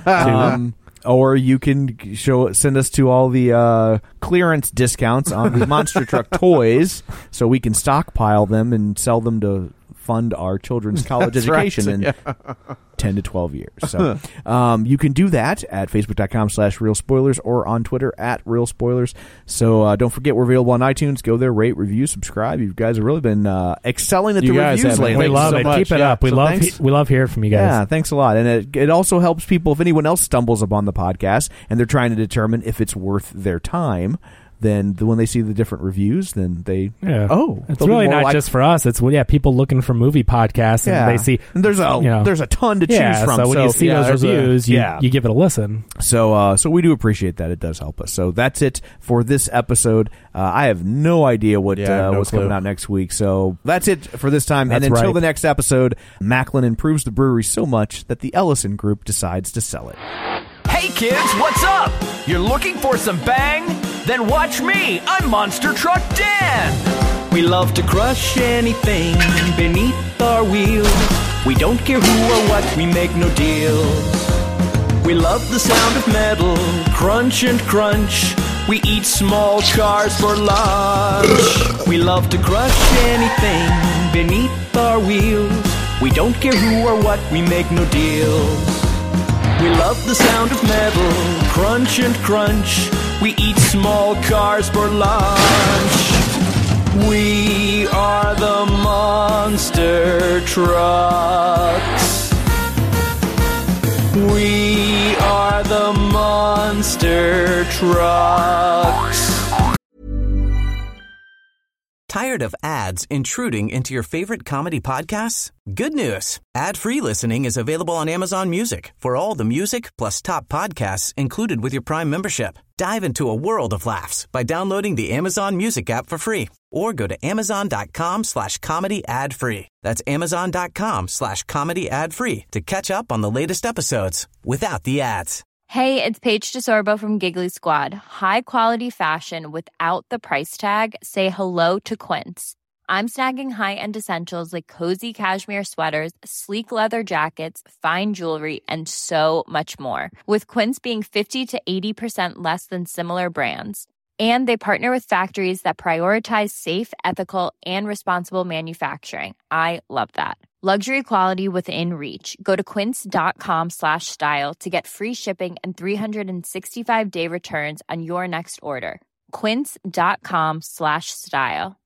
Or you can send us to all the clearance discounts on the monster truck toys so we can stockpile them and sell them to fund our children's college education in 10 to 12 years. So you can do that at Facebook.com/Real Spoilers or on Twitter at Real Spoilers. So don't forget, we're available on iTunes. Go there, rate, review, subscribe. You guys have really been excelling at the reviews lately. We love it. Keep it up. We love hearing from you guys. Yeah, thanks a lot. And it also helps people, if anyone else stumbles upon the podcast and they're trying to determine if it's worth their time, then when they see the different reviews, then they it's really not just for us. It's people looking for movie podcasts, and they see and there's a ton to choose from. So when you see those reviews, you give it a listen. So we do appreciate that. It does help us. So that's it for this episode. I have no idea what's coming out next week. So that's it for this time. And until the next episode, Macklin improves the brewery so much that the Ellison Group decides to sell it. Hey kids, what's up? You're looking for some bang? Then watch me, I'm Monster Truck Dan. We love to crush anything beneath our wheels. We don't care who or what, we make no deals. We love the sound of metal, crunch and crunch. We eat small cars for lunch. We love to crush anything beneath our wheels. We don't care who or what, we make no deals. We love the sound of metal, crunch and crunch. We eat small cars for lunch. We are the Monster Trucks. We are the Monster Trucks. Tired of ads intruding into your favorite comedy podcasts? Good news. Ad-free listening is available on Amazon Music for all the music plus top podcasts included with your Prime membership. Dive into a world of laughs by downloading the Amazon Music app for free or go to amazon.com/comedy ad-free. That's amazon.com/comedy ad-free to catch up on the latest episodes without the ads. Hey, it's Paige DeSorbo from Giggly Squad. High quality fashion without the price tag. Say hello to Quince. I'm snagging high-end essentials like cozy cashmere sweaters, sleek leather jackets, fine jewelry, and so much more. With Quince being 50 to 80% less than similar brands. And they partner with factories that prioritize safe, ethical, and responsible manufacturing. I love that. Luxury quality within reach. Go to quince.com/style to get free shipping and 365-day returns on your next order. Quince.com/style.